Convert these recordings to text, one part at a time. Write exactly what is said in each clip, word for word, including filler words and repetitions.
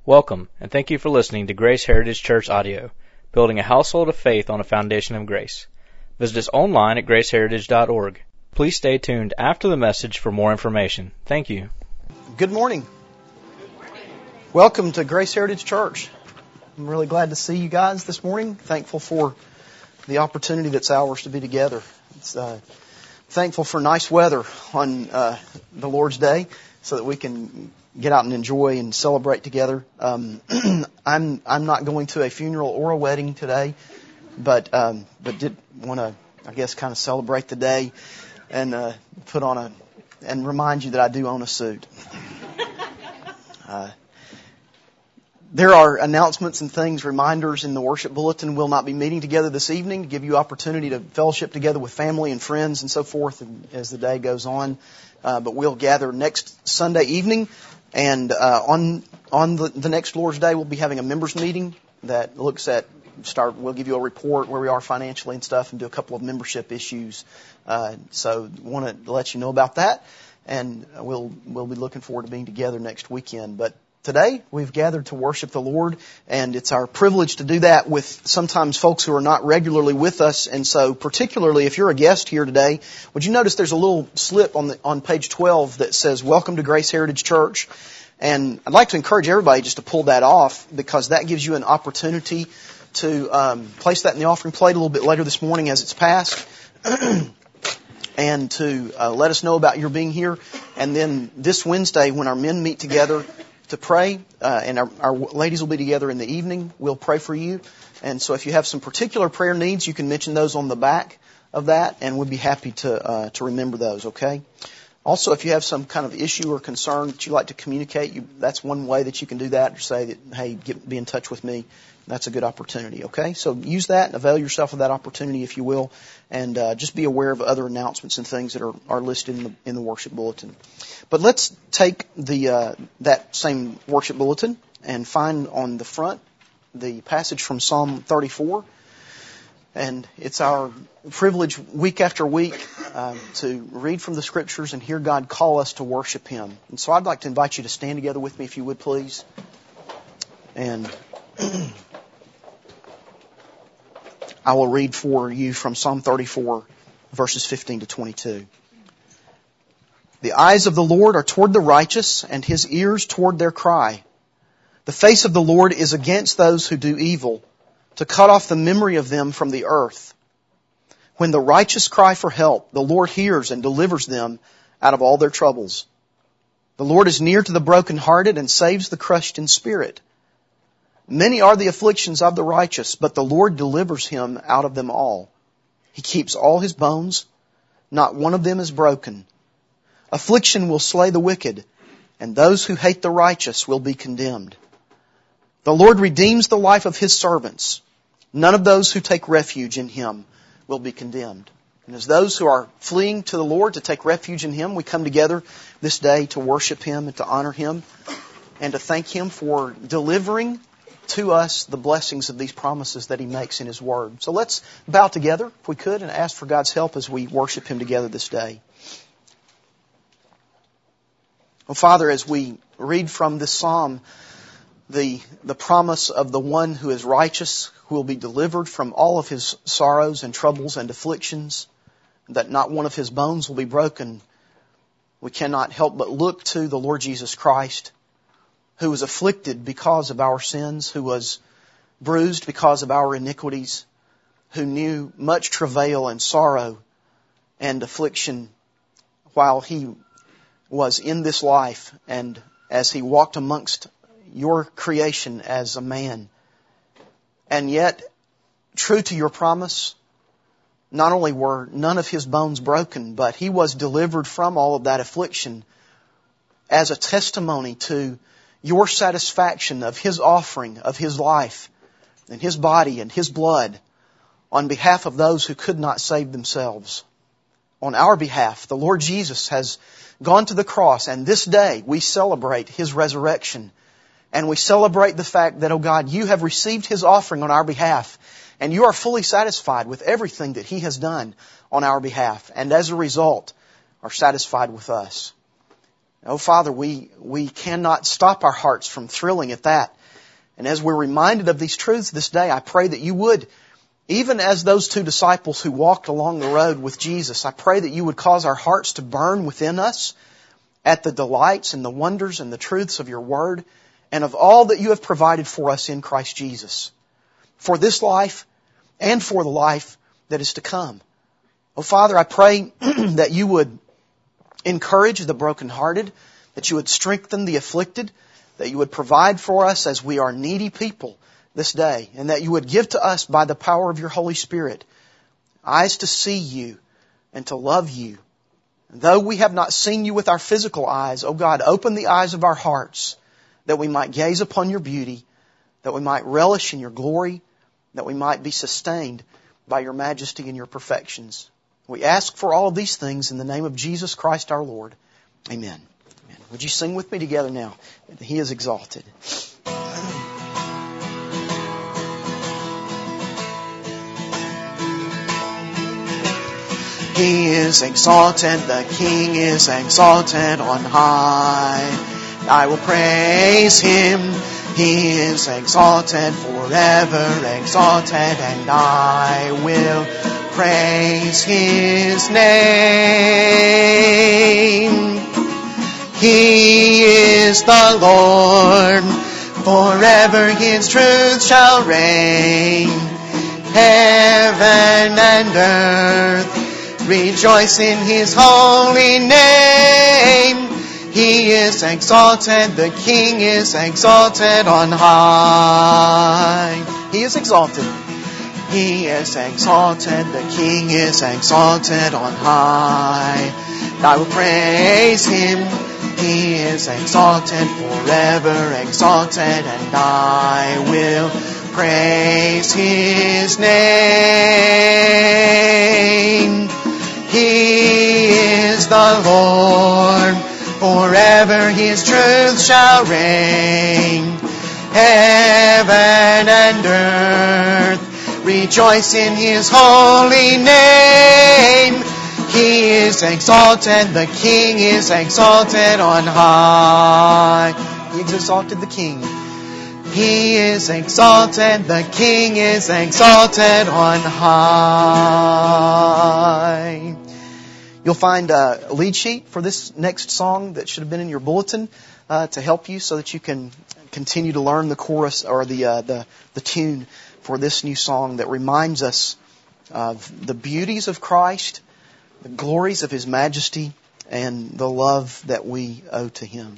Welcome, and thank you for listening to Grace Heritage Church Audio, building a household of faith on a foundation of grace. Visit us online at grace heritage dot org. Please stay tuned after the message for more information. Thank you. Good morning. Welcome to Grace Heritage Church. I'm really glad to see you guys this morning. Thankful for the opportunity that's ours to be together. It's, uh, thankful for nice weather on uh, the Lord's Day so that we can get out and enjoy and celebrate together. Um, I'm I'm not going to a funeral or a wedding today, but um, but did want to, I guess, kind of celebrate the day and uh, put on a and remind you that I do own a suit. Uh, there are announcements and things, reminders in the worship bulletin. We'll not be meeting together this evening to give you opportunity to fellowship together with family and friends and so forth as the day goes on. Uh, but we'll gather next Sunday evening. And uh, on on the, the next Lord's Day, we'll be having a members meeting that looks at start. We'll give you a report where we are financially and stuff, and do a couple of membership issues. Uh, so, want to let you know about that, and we'll we'll be looking forward to being together next weekend. But today, we've gathered to worship the Lord, and it's our privilege to do that with sometimes folks who are not regularly with us. And so, particularly if you're a guest here today, would you notice there's a little slip on the, on page twelve that says, "Welcome to Grace Heritage Church." And I'd like to encourage everybody just to pull that off, because that gives you an opportunity to um, place that in the offering plate a little bit later this morning as it's passed, and to uh, let us know about your being here. And then this Wednesday, when our men meet together to pray, uh, and our, our ladies will be together in the evening, we'll pray for you. And so if you have some particular prayer needs, you can mention those on the back of that, and we'll be happy to uh, to remember those, okay? Also, if you have some kind of issue or concern that you'd like to communicate, you, that's one way that you can do that, or say that, hey, get, be in touch with me. That's a good opportunity, okay? So use that and avail yourself of that opportunity, if you will, and uh, just be aware of other announcements and things that are, are listed in the, in the worship bulletin. But let's take the uh, that same worship bulletin and find on the front the passage from Psalm thirty-four. And it's our privilege week after week uh, to read from the Scriptures and hear God call us to worship Him. And so I'd like to invite you to stand together with me, if you would, please. And I will read for you from Psalm thirty-four, verses fifteen to twenty-two. The eyes of the Lord are toward the righteous, and His ears toward their cry. The face of the Lord is against those who do evil, to cut off the memory of them from the earth. When the righteous cry for help, the Lord hears and delivers them out of all their troubles. The Lord is near to the brokenhearted and saves the crushed in spirit. Many are the afflictions of the righteous, but the Lord delivers him out of them all. He keeps all his bones. Not one of them is broken. Affliction will slay the wicked, and those who hate the righteous will be condemned. The Lord redeems the life of His servants. None of those who take refuge in Him will be condemned. And as those who are fleeing to the Lord to take refuge in Him, we come together this day to worship Him and to honor Him and to thank Him for delivering to us the blessings of these promises that He makes in His Word. So let's bow together, if we could, and ask for God's help as we worship Him together this day. Well, Father, as we read from this psalm, the the promise of the one who is righteous, who will be delivered from all of his sorrows and troubles and afflictions, that not one of his bones will be broken, we cannot help but look to the Lord Jesus Christ, who was afflicted because of our sins, who was bruised because of our iniquities, who knew much travail and sorrow and affliction while He was in this life, and as He walked amongst your creation as a man. And yet, true to your promise, not only were none of His bones broken, but He was delivered from all of that affliction as a testimony to your satisfaction of His offering of His life and His body and His blood on behalf of those who could not save themselves. On our behalf, the Lord Jesus has gone to the cross, and this day we celebrate His resurrection. And we celebrate the fact that, oh God, you have received His offering on our behalf, and you are fully satisfied with everything that He has done on our behalf, and as a result are satisfied with us. Oh, Father, we, we cannot stop our hearts from thrilling at that. And as we're reminded of these truths this day, I pray that you would, even as those two disciples who walked along the road with Jesus, I pray that you would cause our hearts to burn within us at the delights and the wonders and the truths of your Word and of all that you have provided for us in Christ Jesus, for this life and for the life that is to come. Oh, Father, I pray that you would encourage the brokenhearted, that you would strengthen the afflicted, that you would provide for us as we are needy people this day, and that you would give to us by the power of your Holy Spirit eyes to see you and to love you. And though we have not seen you with our physical eyes, oh God, open the eyes of our hearts that we might gaze upon your beauty, that we might relish in your glory, that we might be sustained by your majesty and your perfections. We ask for all of these things in the name of Jesus Christ our Lord. Amen. Amen. Would you sing with me together now? He is exalted. He is exalted, the King is exalted on high. I will praise Him. He is exalted, forever exalted, and I will praise His name. He is the Lord, forever His truth shall reign. Heaven and earth rejoice in His holy name. He is exalted, the King is exalted on high. He is exalted. He is exalted, the King is exalted on high. I will praise Him. He is exalted, forever exalted, and I will praise His name. He is the Lord, forever His truth shall reign. Heaven and earth rejoice in His holy name. He is exalted, the King is exalted on high. He is exalted, the King. He is exalted, the King is exalted on high. You'll find a lead sheet for this next song that should have been in your bulletin uh, to help you so that you can continue to learn the chorus or the, uh, the the tune for this new song that reminds us of the beauties of Christ, the glories of His majesty, and the love that we owe to Him.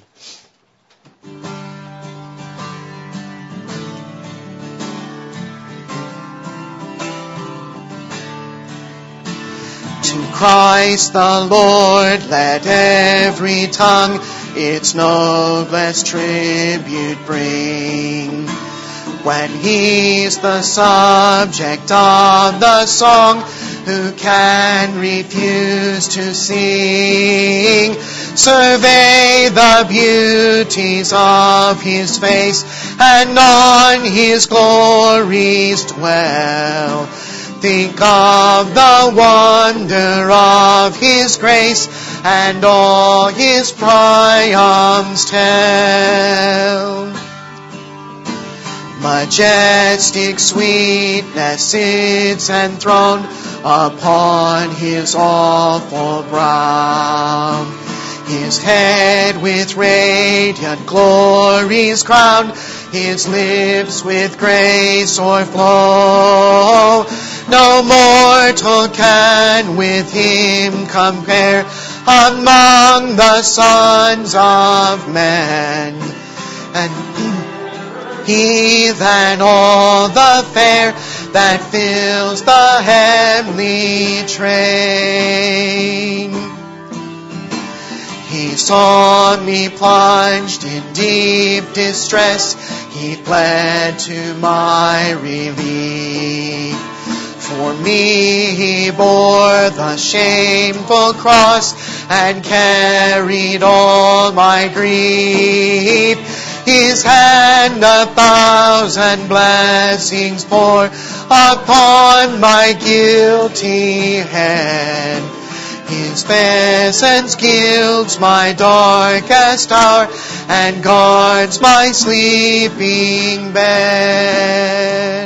To Christ the Lord let every tongue its noblest tribute bring. When He's the subject of the song, who can refuse to sing? Survey the beauties of His face, and on His glories dwell. Think of the wonder of His grace, and all His triumphs tell. Majestic sweetness sits enthroned upon His awful brow. His head with radiant glories crowned, His lips with grace o'erflow. No mortal can with Him compare among the sons of men. And He than all the fair that fills the heavenly train. He saw me plunged in deep distress. He fled to my relief. For me He bore the shameful cross and carried all my grief. His hand a thousand blessings poured upon my guilty head. His presence gilds my darkest hour and guards my sleeping bed.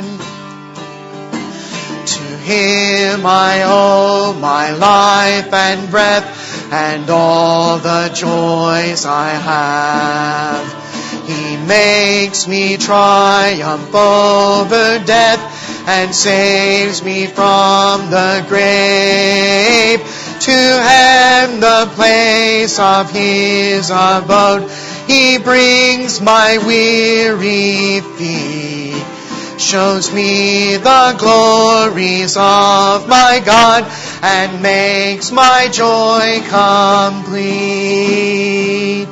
To Him I owe my life and breath and all the joys I have. He makes me triumph over death and saves me from the grave. To Him, the place of His abode, He brings my weary feet, shows me the glories of my God, and makes my joy complete.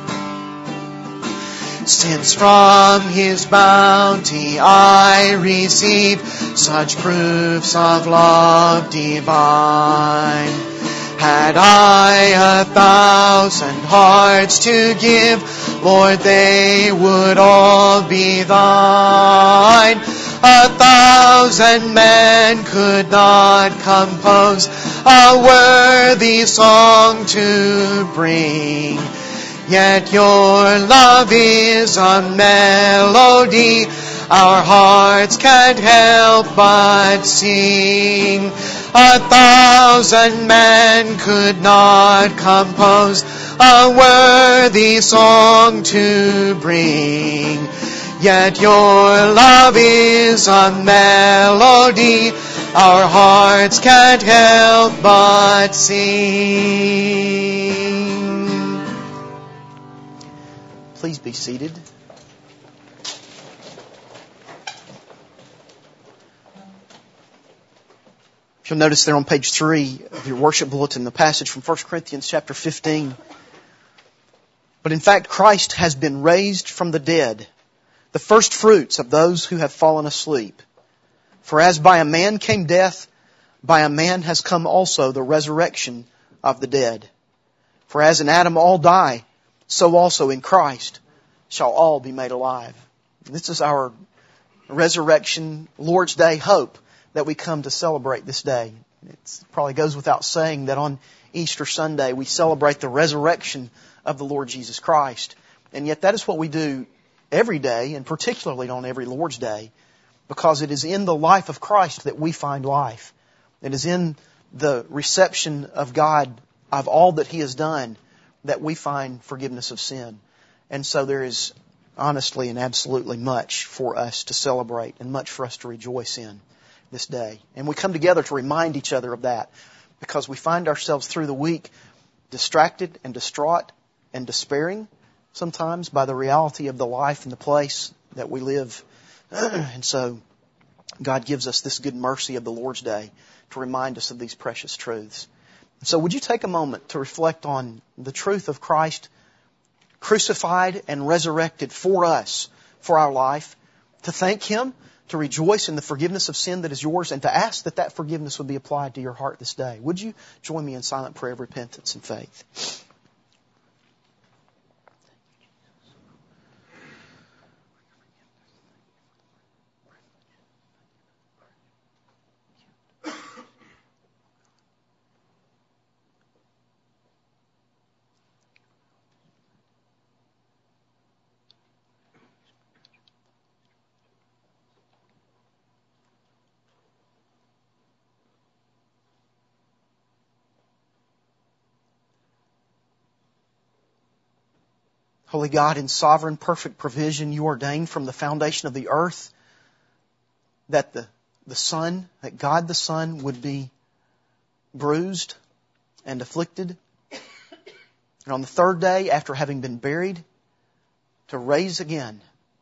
Since from His bounty I receive such proofs of love divine, had I a thousand hearts to give, Lord, they would all be Thine. A thousand men could not compose a worthy song to bring, yet Your love is a melody our hearts can't help but sing. A thousand men could not compose a worthy song to bring, yet Your love is a melody our hearts can't help but sing. Please be seated. If you'll notice there on page three of your worship bulletin, the passage from First Corinthians chapter fifteen. But in fact, Christ has been raised from the dead, the first fruits of those who have fallen asleep. For as by a man came death, by a man has come also the resurrection of the dead. For as in Adam all die, so also in Christ shall all be made alive. This is our resurrection Lord's Day hope that we come to celebrate this day. It probably goes without saying that on Easter Sunday we celebrate the resurrection of the Lord Jesus Christ. And yet that is what we do every day, and particularly on every Lord's Day, because it is in the life of Christ that we find life. It is in the reception of God of all that He has done that we find forgiveness of sin. And so there is honestly and absolutely much for us to celebrate and much for us to rejoice in this day. And we come together to remind each other of that, because we find ourselves through the week distracted and distraught and despairing sometimes by the reality of the life and the place that we live. And so God gives us this good mercy of the Lord's Day to remind us of these precious truths. So would you take a moment to reflect on the truth of Christ crucified and resurrected for us, for our life, to thank Him, to rejoice in the forgiveness of sin that is yours, and to ask that that forgiveness would be applied to your heart this day. Would you join me in silent prayer of repentance and faith? Holy God, in sovereign, perfect provision, You ordained from the foundation of the earth that the, the Son, that God the Son would be bruised and afflicted. And on the third day, after having been buried, to rise again.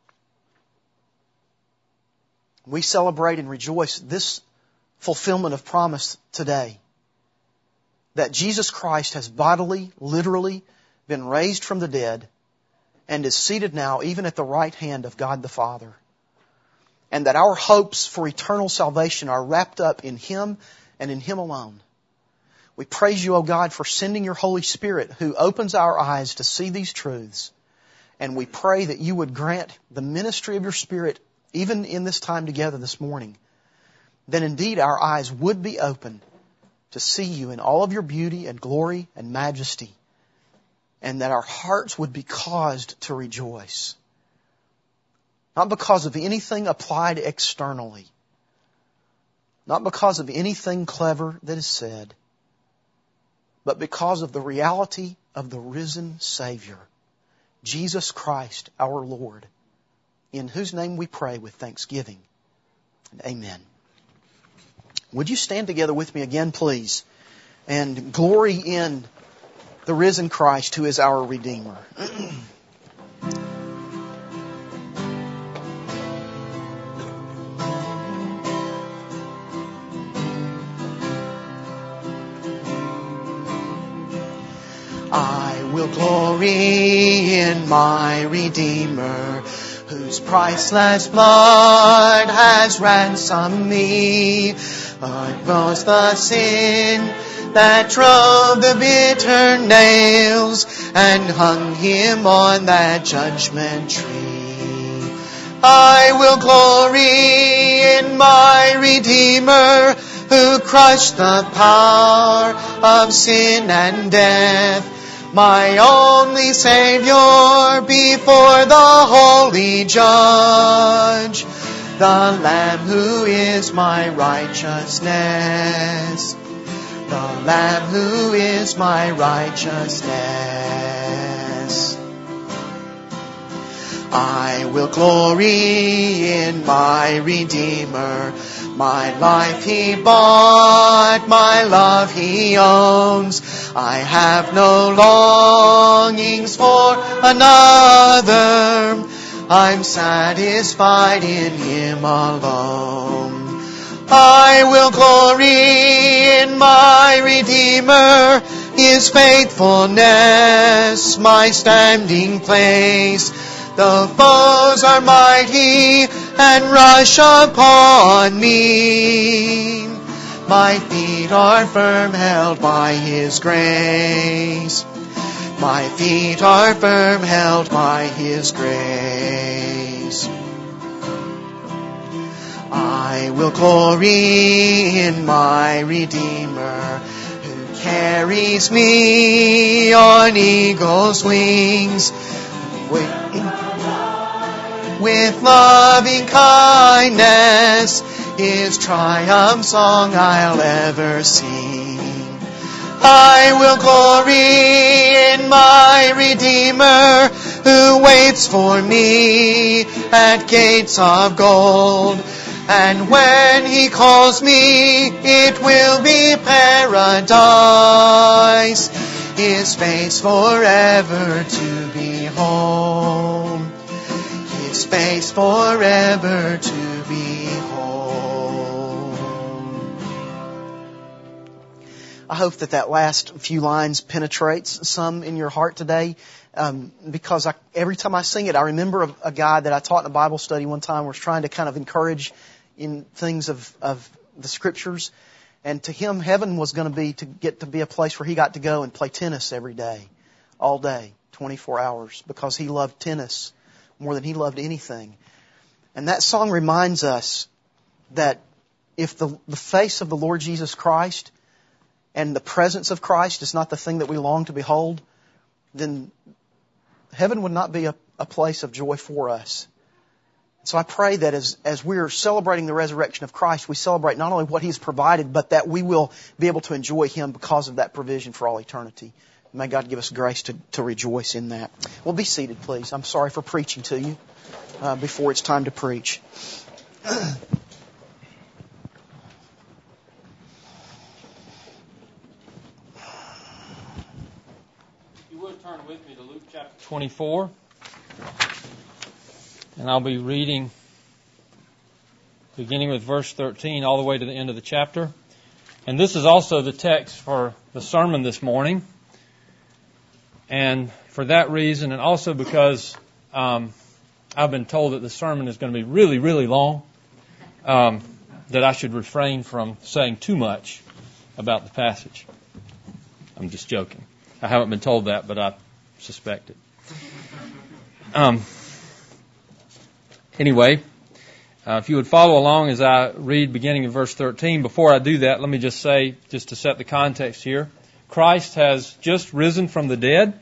We celebrate and rejoice this fulfillment of promise today, that Jesus Christ has bodily, literally been raised from the dead and is seated now even at the right hand of God the Father. And that our hopes for eternal salvation are wrapped up in Him and in Him alone. We praise You, O God, for sending Your Holy Spirit, who opens our eyes to see these truths. And we pray that You would grant the ministry of Your Spirit even in this time together this morning, that indeed our eyes would be open to see You in all of Your beauty and glory and majesty, and that our hearts would be caused to rejoice. Not because of anything applied externally, not because of anything clever that is said, but because of the reality of the risen Savior, Jesus Christ our Lord, in whose name we pray with thanksgiving. And amen. Would you stand together with me again, please, and glory in the risen Christ who is our Redeemer. I will glory in my Redeemer, whose priceless blood has ransomed me. It was the sin that drove the bitter nails and hung Him on that judgment tree. I will glory in my Redeemer, who crushed the power of sin and death, my only Savior before the holy Judge, the Lamb who is my righteousness, the Lamb who is my righteousness. I will glory in my Redeemer, my life He bought, my love He owns. I have no longings for another. I'm satisfied in Him alone. I will glory in my Redeemer, His faithfulness, my standing place. The foes are mighty and rush upon me. My feet are firm, held by His grace. My feet are firm, held by His grace. I will glory in my Redeemer, who carries me on eagle's wings. With With loving kindness, His triumph song I'll ever sing. I will glory in my Redeemer, who waits for me at gates of gold. And when He calls me, it will be paradise, His face forever to behold. His face forever to behold. I hope that that last few lines penetrates some in your heart today, um, because I, every time I sing it, I remember a, a guy that I taught in a Bible study one time was trying to kind of encourage in things of, of the Scriptures. And to him, heaven was going to be to get to be a place where he got to go and play tennis every day, all day, twenty-four hours, because he loved tennis more than he loved anything. And that song reminds us that if the, the face of the Lord Jesus Christ and the presence of Christ is not the thing that we long to behold, then heaven would not be a, a place of joy for us. So I pray that as, as we're celebrating the resurrection of Christ, we celebrate not only what He's provided, but that we will be able to enjoy Him because of that provision for all eternity. May God give us grace to, to rejoice in that. Well, be seated, please. I'm sorry for preaching to you uh, before it's time to preach. You would turn with me to Luke chapter twenty-four. And I'll be reading beginning with verse thirteen all the way to the end of the chapter. And this is also the text for the sermon this morning. And for that reason, and also because um, I've been told that the sermon is going to be really, really long, um, that I should refrain from saying too much about the passage. I'm just joking. I haven't been told that, but I suspect it. Um, anyway, Uh, if you would follow along as I read beginning in verse thirteen, before I do that, let me just say, just to set the context here, Christ has just risen from the dead,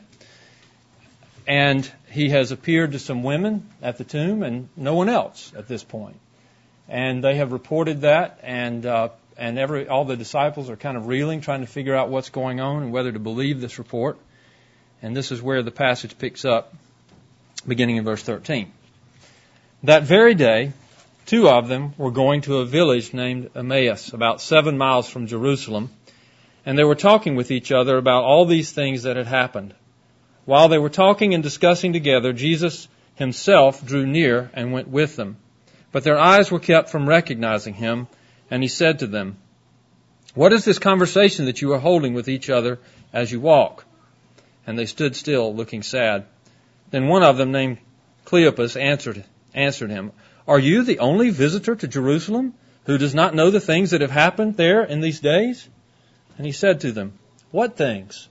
and he has appeared to some women at the tomb and no one else at this point. And they have reported that, and uh, and every all the disciples are kind of reeling, trying to figure out what's going on and whether to believe this report. And this is where the passage picks up, beginning in verse thirteen. That very day, two of them were going to a village named Emmaus, about seven miles from Jerusalem, and they were talking with each other about all these things that had happened. While they were talking and discussing together, Jesus himself drew near and went with them. But their eyes were kept from recognizing him, and he said to them, "What is this conversation that you are holding with each other as you walk?" And they stood still, looking sad. Then one of them, named Cleopas, answered, answered him, "Are you the only visitor to Jerusalem who does not know the things that have happened there in these days?" And he said to them, "What things?"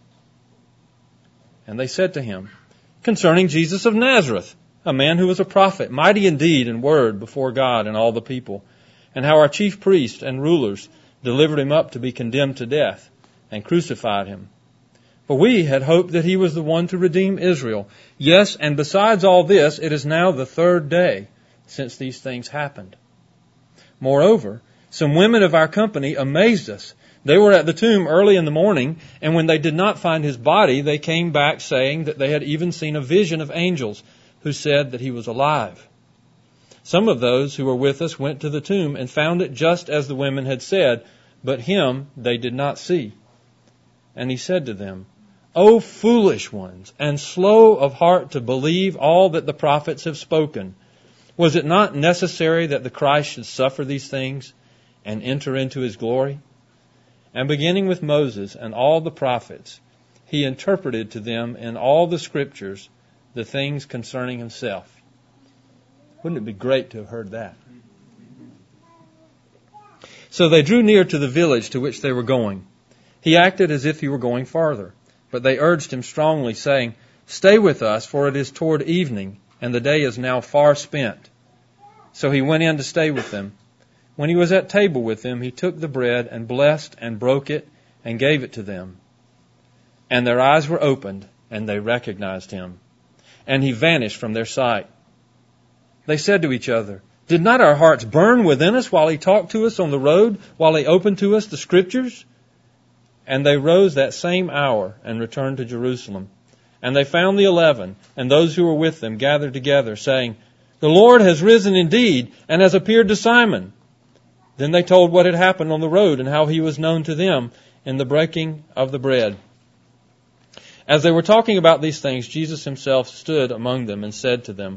And they said to him, "Concerning Jesus of Nazareth, a man who was a prophet, mighty in deed and word before God and all the people, and how our chief priests and rulers delivered him up to be condemned to death and crucified him. But we had hoped that he was the one to redeem Israel. Yes, and besides all this, it is now the third day since these things happened. Moreover, some women of our company amazed us. They were at the tomb early in the morning, and when they did not find his body, they came back saying that they had even seen a vision of angels who said that he was alive. Some of those who were with us went to the tomb and found it just as the women had said, but him they did not see." And he said to them, "O foolish ones, and slow of heart to believe all that the prophets have spoken. Was it not necessary that the Christ should suffer these things and enter into his glory?" And beginning with Moses and all the prophets, he interpreted to them in all the scriptures the things concerning himself. Wouldn't it be great to have heard that? So they drew near to the village to which they were going. He acted as if he were going farther, but they urged him strongly, saying, "Stay with us, for it is toward evening, and the day is now far spent." So he went in to stay with them. When he was at table with them, he took the bread and blessed and broke it and gave it to them. And their eyes were opened, and they recognized him. And he vanished from their sight. They said to each other, "Did not our hearts burn within us while he talked to us on the road, while he opened to us the Scriptures?" And they rose that same hour and returned to Jerusalem. And they found the eleven, and those who were with them gathered together, saying, "The Lord has risen indeed, and has appeared to Simon." Then they told what had happened on the road, and how he was known to them in the breaking of the bread. As they were talking about these things, Jesus himself stood among them and said to them,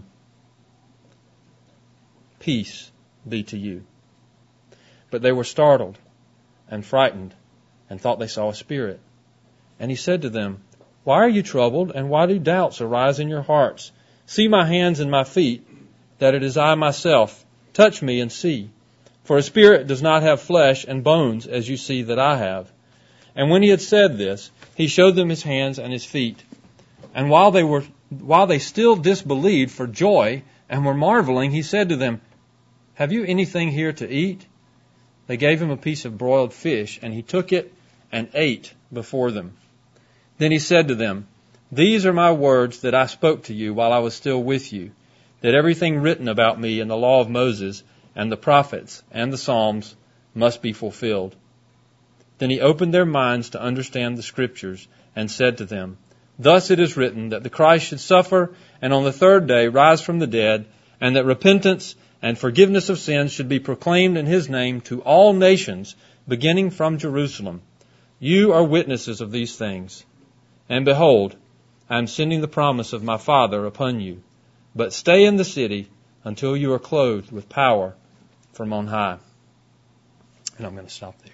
"Peace be to you." But they were startled and frightened and thought they saw a spirit. And he said to them, "Why are you troubled, and why do doubts arise in your hearts? See my hands and my feet, that it is I myself. Touch me and see. For a spirit does not have flesh and bones, as you see that I have." And when he had said this, he showed them his hands and his feet. And while they were, while they still disbelieved for joy and were marveling, he said to them, "Have you anything here to eat?" They gave him a piece of broiled fish, and he took it and ate before them. Then he said to them, "These are my words that I spoke to you while I was still with you, that everything written about me in the law of Moses and the prophets and the Psalms must be fulfilled." Then he opened their minds to understand the Scriptures and said to them, "Thus it is written that the Christ should suffer and on the third day rise from the dead, and that repentance and forgiveness of sins should be proclaimed in his name to all nations, beginning from Jerusalem. You are witnesses of these things. And behold, I am sending the promise of my Father upon you. But stay in the city until you are clothed with power from on high." And I'm going to stop there.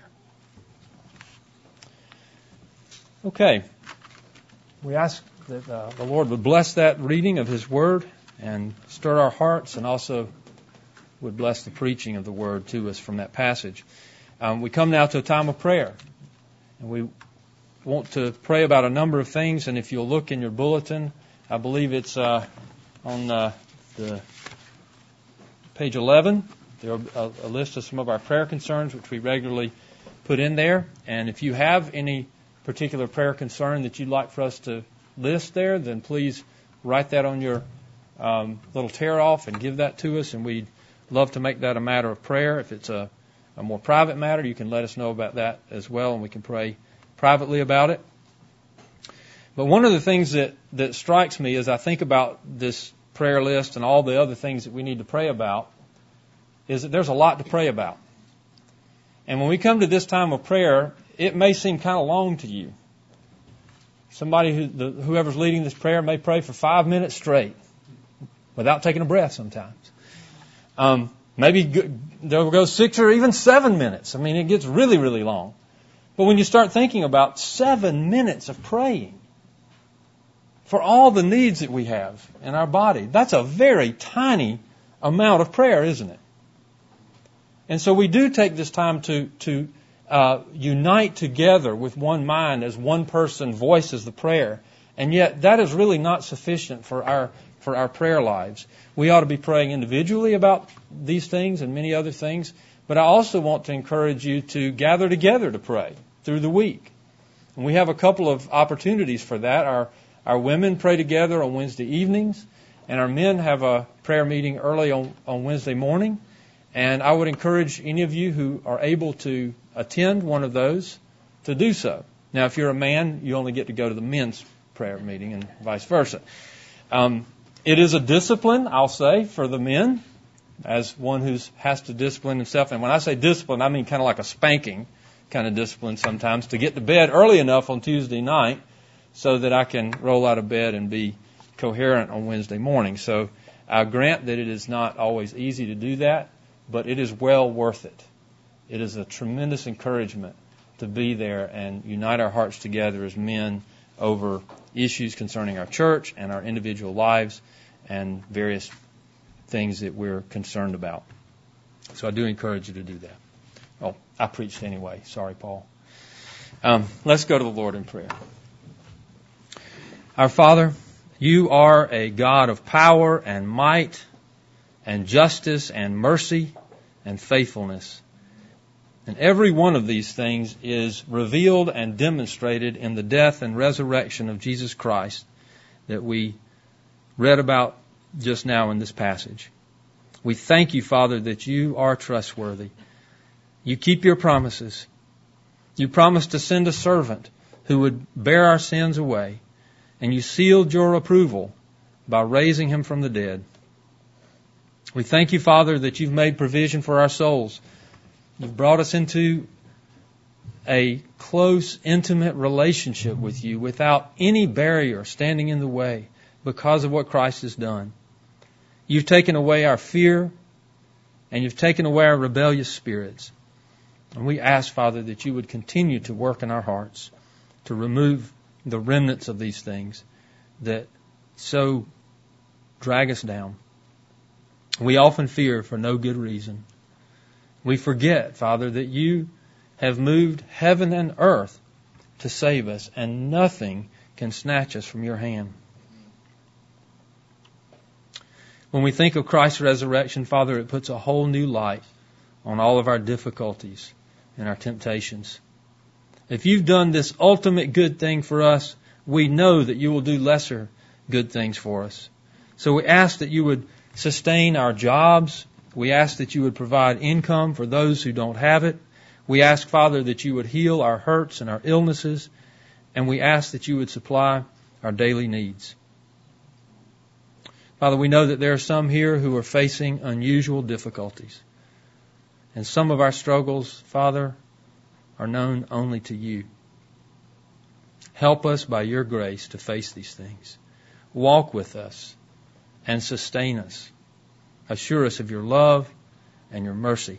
Okay. We ask that uh, the Lord would bless that reading of his word and stir our hearts, and also would bless the preaching of the word to us from that passage. Um, we come now to a time of prayer. And we want to pray about a number of things, and if you'll look in your bulletin, I believe it's uh, on uh, the page eleven. There are a, a list of some of our prayer concerns, which we regularly put in there. And if you have any particular prayer concern that you'd like for us to list there, then please write that on your um, little tear-off and give that to us, and we'd love to make that a matter of prayer. If it's a, a more private matter, you can let us know about that as well, and we can pray privately about it. But one of the things that, that strikes me as I think about this prayer list and all the other things that we need to pray about is that there's a lot to pray about. And when we come to this time of prayer, it may seem kind of long to you. Somebody who, the, whoever's leading this prayer may pray for five minutes straight without taking a breath sometimes. Um, maybe go, they'll go six or even seven minutes. I mean, it gets really, really long. But when you start thinking about seven minutes of praying for all the needs that we have in our body, that's a very tiny amount of prayer, isn't it? And so we do take this time to, to uh, unite together with one mind as one person voices the prayer. And yet that is really not sufficient for our for our prayer lives. We ought to be praying individually about these things and many other things. But I also want to encourage you to gather together to pray through the week. And we have a couple of opportunities for that. Our Our women pray together on Wednesday evenings, and our men have a prayer meeting early on, on Wednesday morning. And I would encourage any of you who are able to attend one of those to do so. Now, if you're a man, you only get to go to the men's prayer meeting and vice versa. Um, it is a discipline, I'll say, for the men, as one who has to discipline himself. And when I say discipline, I mean kind of like a spanking kind of discipline sometimes, to get to bed early enough on Tuesday night so that I can roll out of bed and be coherent on Wednesday morning. So I grant that it is not always easy to do that, but it is well worth it. It is a tremendous encouragement to be there and unite our hearts together as men over issues concerning our church and our individual lives and various things that we're concerned about. So I do encourage you to do that. Oh, I preached anyway. Sorry, Paul. Um, let's go to the Lord in prayer. Our Father, you are a God of power and might and justice and mercy and faithfulness. And every one of these things is revealed and demonstrated in the death and resurrection of Jesus Christ that we read about just now in this passage. We thank you, Father, that you are trustworthy. You keep your promises. You promised to send a servant who would bear our sins away. And you sealed your approval by raising him from the dead. We thank you, Father, that you've made provision for our souls. You've brought us into a close, intimate relationship with you without any barrier standing in the way because of what Christ has done. You've taken away our fear, and you've taken away our rebellious spirits. And we ask, Father, that you would continue to work in our hearts to remove the remnants of these things that so drag us down. We often fear for no good reason. We forget, Father, that you have moved heaven and earth to save us, and nothing can snatch us from your hand. When we think of Christ's resurrection, Father, it puts a whole new light on all of our difficulties and our temptations. If you've done this ultimate good thing for us, we know that you will do lesser good things for us. So we ask that you would sustain our jobs. We ask that you would provide income for those who don't have it. We ask, Father, that you would heal our hurts and our illnesses. And we ask that you would supply our daily needs. Father, we know that there are some here who are facing unusual difficulties. And some of our struggles, Father, are known only to you. Help us by your grace to face these things. Walk with us and sustain us. Assure us of your love and your mercy.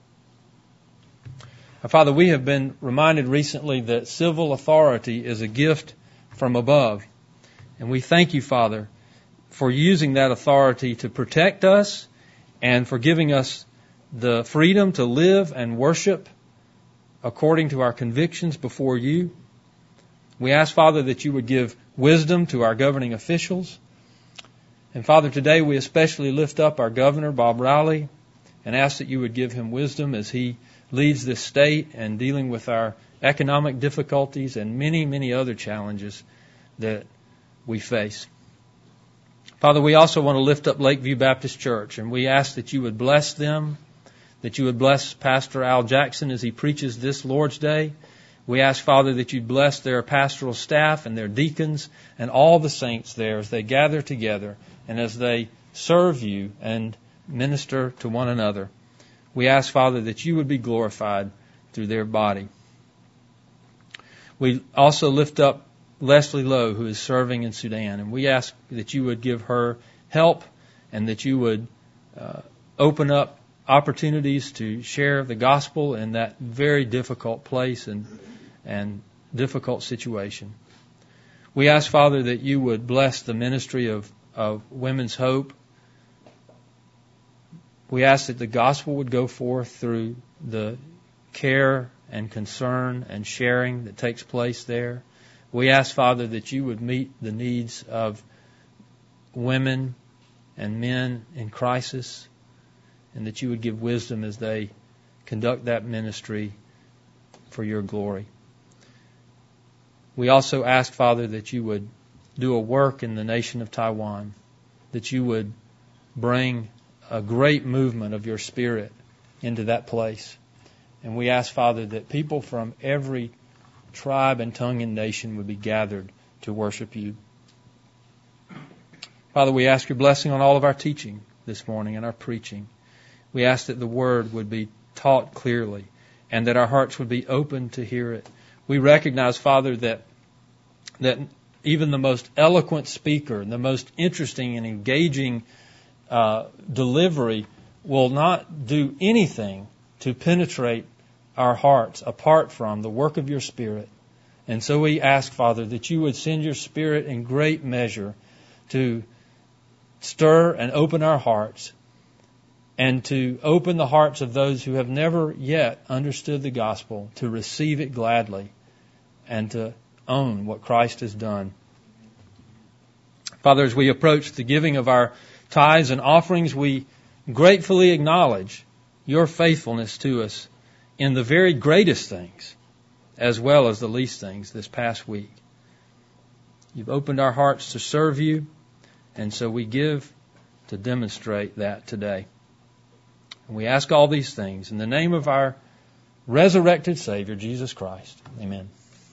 Now, Father, we have been reminded recently that civil authority is a gift from above. And we thank you, Father, for using that authority to protect us and for giving us the freedom to live and worship according to our convictions before you. We ask, Father, that you would give wisdom to our governing officials. And Father, today we especially lift up our governor, Bob Riley, and ask that you would give him wisdom as he leads this state and dealing with our economic difficulties and many, many other challenges that we face. Father, we also want to lift up Lakeview Baptist Church, and we ask that you would bless them, that you would bless Pastor Al Jackson as he preaches this Lord's Day. We ask, Father, that you'd bless their pastoral staff and their deacons and all the saints there as they gather together and as they serve you and minister to one another. We ask, Father, that you would be glorified through their body. We also lift up Leslie Lowe, who is serving in Sudan, and we ask that you would give her help and that you would uh, open up opportunities to share the gospel in that very difficult place and and difficult situation. We ask, Father, that you would bless the ministry of, of Women's Hope. We ask that the gospel would go forth through the care and concern and sharing that takes place there. We ask, Father, that you would meet the needs of women and men in crisis, and that you would give wisdom as they conduct that ministry for your glory. We also ask, Father, that you would do a work in the nation of Taiwan, that you would bring a great movement of your Spirit into that place. And we ask, Father, that people from every tribe and tongue and nation would be gathered to worship you. Father, we ask your blessing on all of our teaching this morning and our preaching. We ask that the word would be taught clearly and that our hearts would be open to hear it. We recognize, Father, that that even the most eloquent speaker and the most interesting and engaging uh, delivery will not do anything to penetrate our hearts apart from the work of your Spirit. And so we ask, Father, that you would send your Spirit in great measure to stir and open our hearts and to open the hearts of those who have never yet understood the gospel to receive it gladly and to own what Christ has done. Father, as we approach the giving of our tithes and offerings, we gratefully acknowledge your faithfulness to us in the very greatest things as well as the least things this past week. You've opened our hearts to serve you, and so we give to demonstrate that today. And we ask all these things in the name of our resurrected Savior, Jesus Christ. Amen.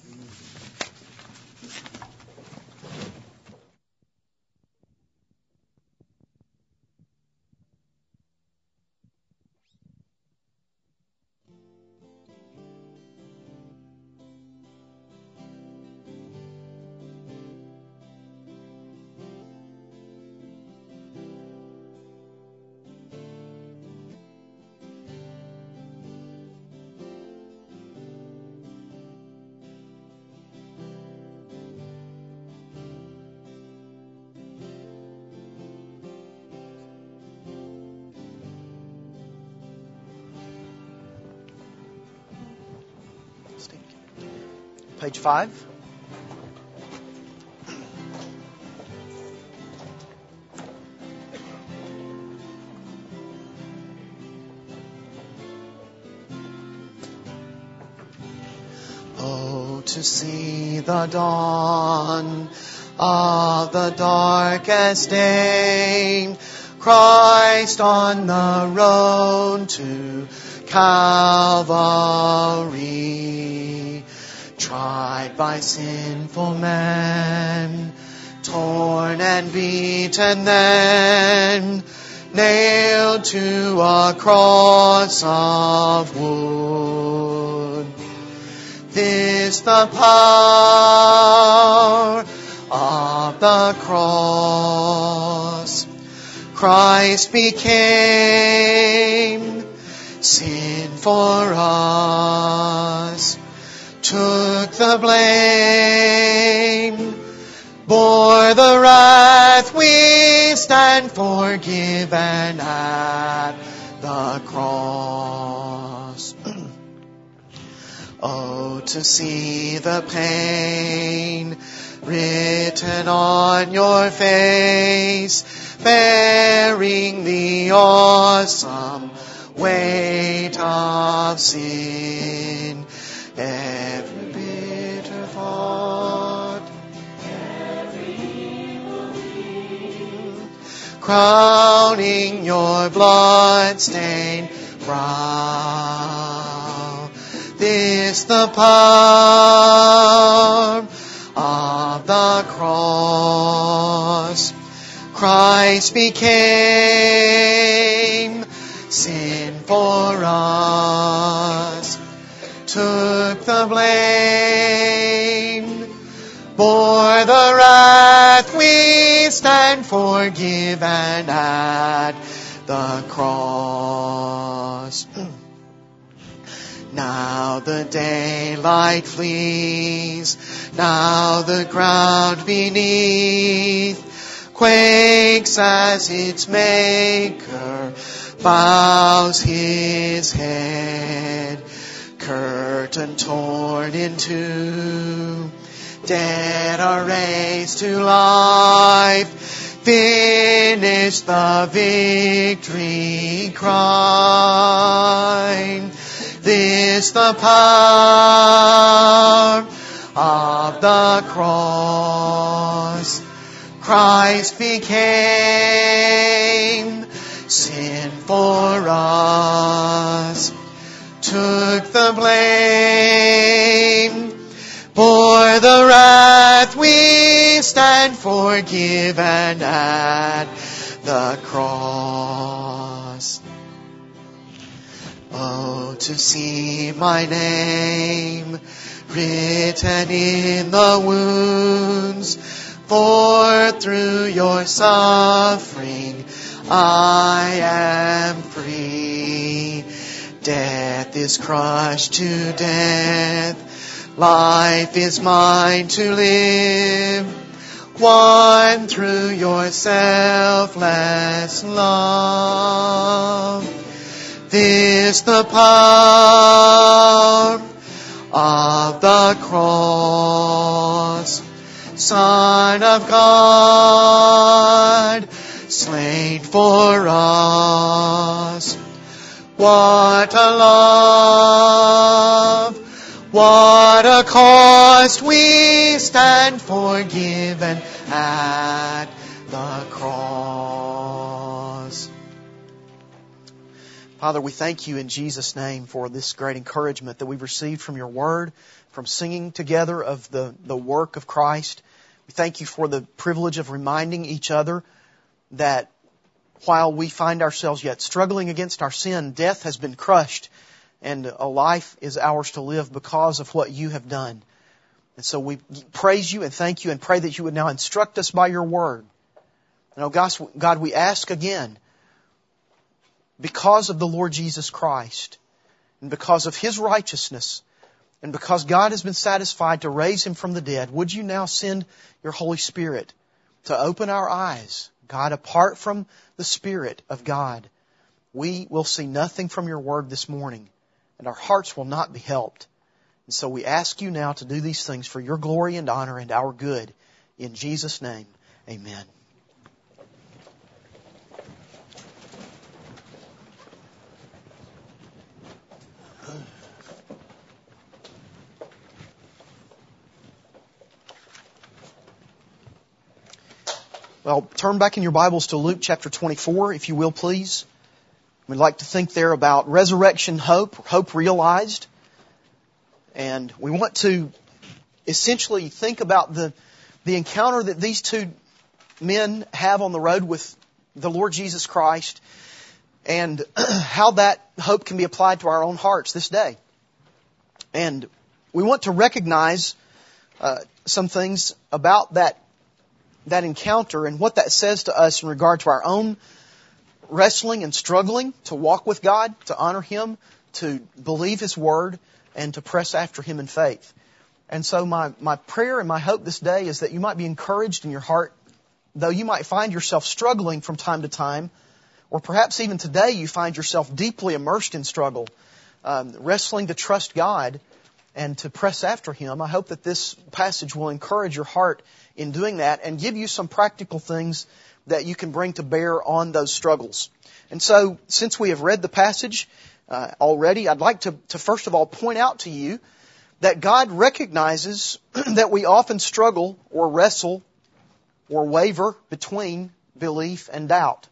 Page five. Oh, to see the dawn of the darkest day, Christ on the road to Calvary, tried by sinful men, torn and beaten then, nailed to a cross of wood. This the power of the cross. Christ became sin for us, took the blame, bore the wrath we stand forgiven at the cross. Oh, to see the pain written on your face, bearing the awesome weight of sin, every bitter thought, every evil deed, crowning your blood-stained brow. This the power of the cross. Christ became sin for us, took the blame, bore the wrath we stand forgiven at the cross. Now the daylight flees, now the ground beneath quakes as its maker bows his head. Curtain torn in two, dead are raised to life. Finish the victory cry. This the power of the cross. Christ became sin for us, took the blame, bore the wrath we stand forgiven at the cross. Oh, to see my name written in the wounds, for through your suffering I am free. Death is crushed to death, life is mine to live, won through your selfless love. This the power of the cross. Son of God, slain for us. What a love, what a cost, we stand forgiven at the cross. Father, we thank you in Jesus' name for this great encouragement that we've received from your word, from singing together of the, the work of Christ. We thank you for the privilege of reminding each other that while we find ourselves yet struggling against our sin, death has been crushed and a life is ours to live because of what you have done. And so we praise you and thank you and pray that you would now instruct us by your word. And oh God, we ask again, because of the Lord Jesus Christ and because of His righteousness, and because God has been satisfied to raise Him from the dead, would you now send your Holy Spirit to open our eyes? God, apart from the Spirit of God, we will see nothing from your word this morning, and our hearts will not be helped. And so we ask you now to do these things for your glory and honor and our good. In Jesus' name, amen. Well, turn back in your Bibles to Luke chapter twenty-four, if you will, please. We'd like to think there about resurrection hope, hope realized. And we want to essentially think about the, the encounter that these two men have on the road with the Lord Jesus Christ and how that hope can be applied to our own hearts this day. And we want to recognize uh, some things about that that encounter and what that says to us in regard to our own wrestling and struggling to walk with God, to honor Him, to believe His Word, and to press after Him in faith. And so my, my prayer and my hope this day is that you might be encouraged in your heart, though you might find yourself struggling from time to time, or perhaps even today you find yourself deeply immersed in struggle, um, wrestling to trust God and to press after Him. I hope that this passage will encourage your heart in doing that and give you some practical things that you can bring to bear on those struggles. And so, since we have read the passage uh, already, I'd like to, to first of all point out to you that God recognizes that we often struggle or wrestle or waver between belief and doubt.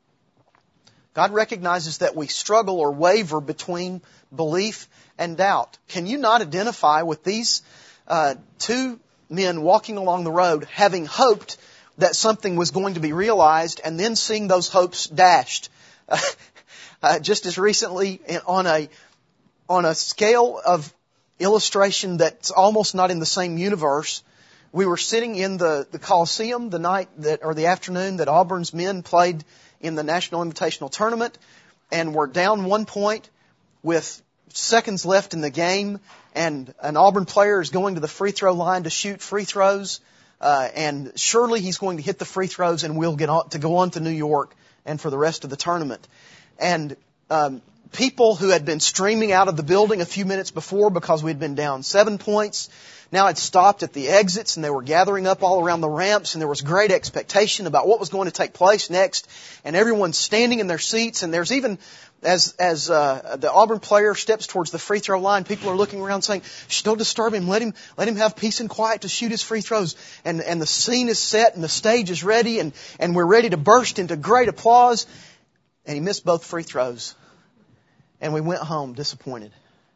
God recognizes that we struggle or waver between belief and doubt. Can you not identify with these uh, two men walking along the road, having hoped that something was going to be realized, and then seeing those hopes dashed? Uh, uh, just as recently, on a on a scale of illustration that's almost not in the same universe, we were sitting in the, the Coliseum the night that, or the afternoon that Auburn's men played in the National Invitational Tournament, and were down one point with seconds left in the game, and an Auburn player is going to the free throw line to shoot free throws, uh, and surely he's going to hit the free throws and we'll get on to go on to New York and for the rest of the tournament. And um, people who had been streaming out of the building a few minutes before because we had been down seven points now had stopped at the exits, and they were gathering up all around the ramps, and there was great expectation about what was going to take place next, and everyone's standing in their seats, and there's even, as as uh, the Auburn player steps towards the free throw line, people are looking around saying, shh, don't disturb him, let him let him have peace and quiet to shoot his free throws. And and the scene is set, and the stage is ready, and, and we're ready to burst into great applause. And he missed both free throws. And we went home disappointed,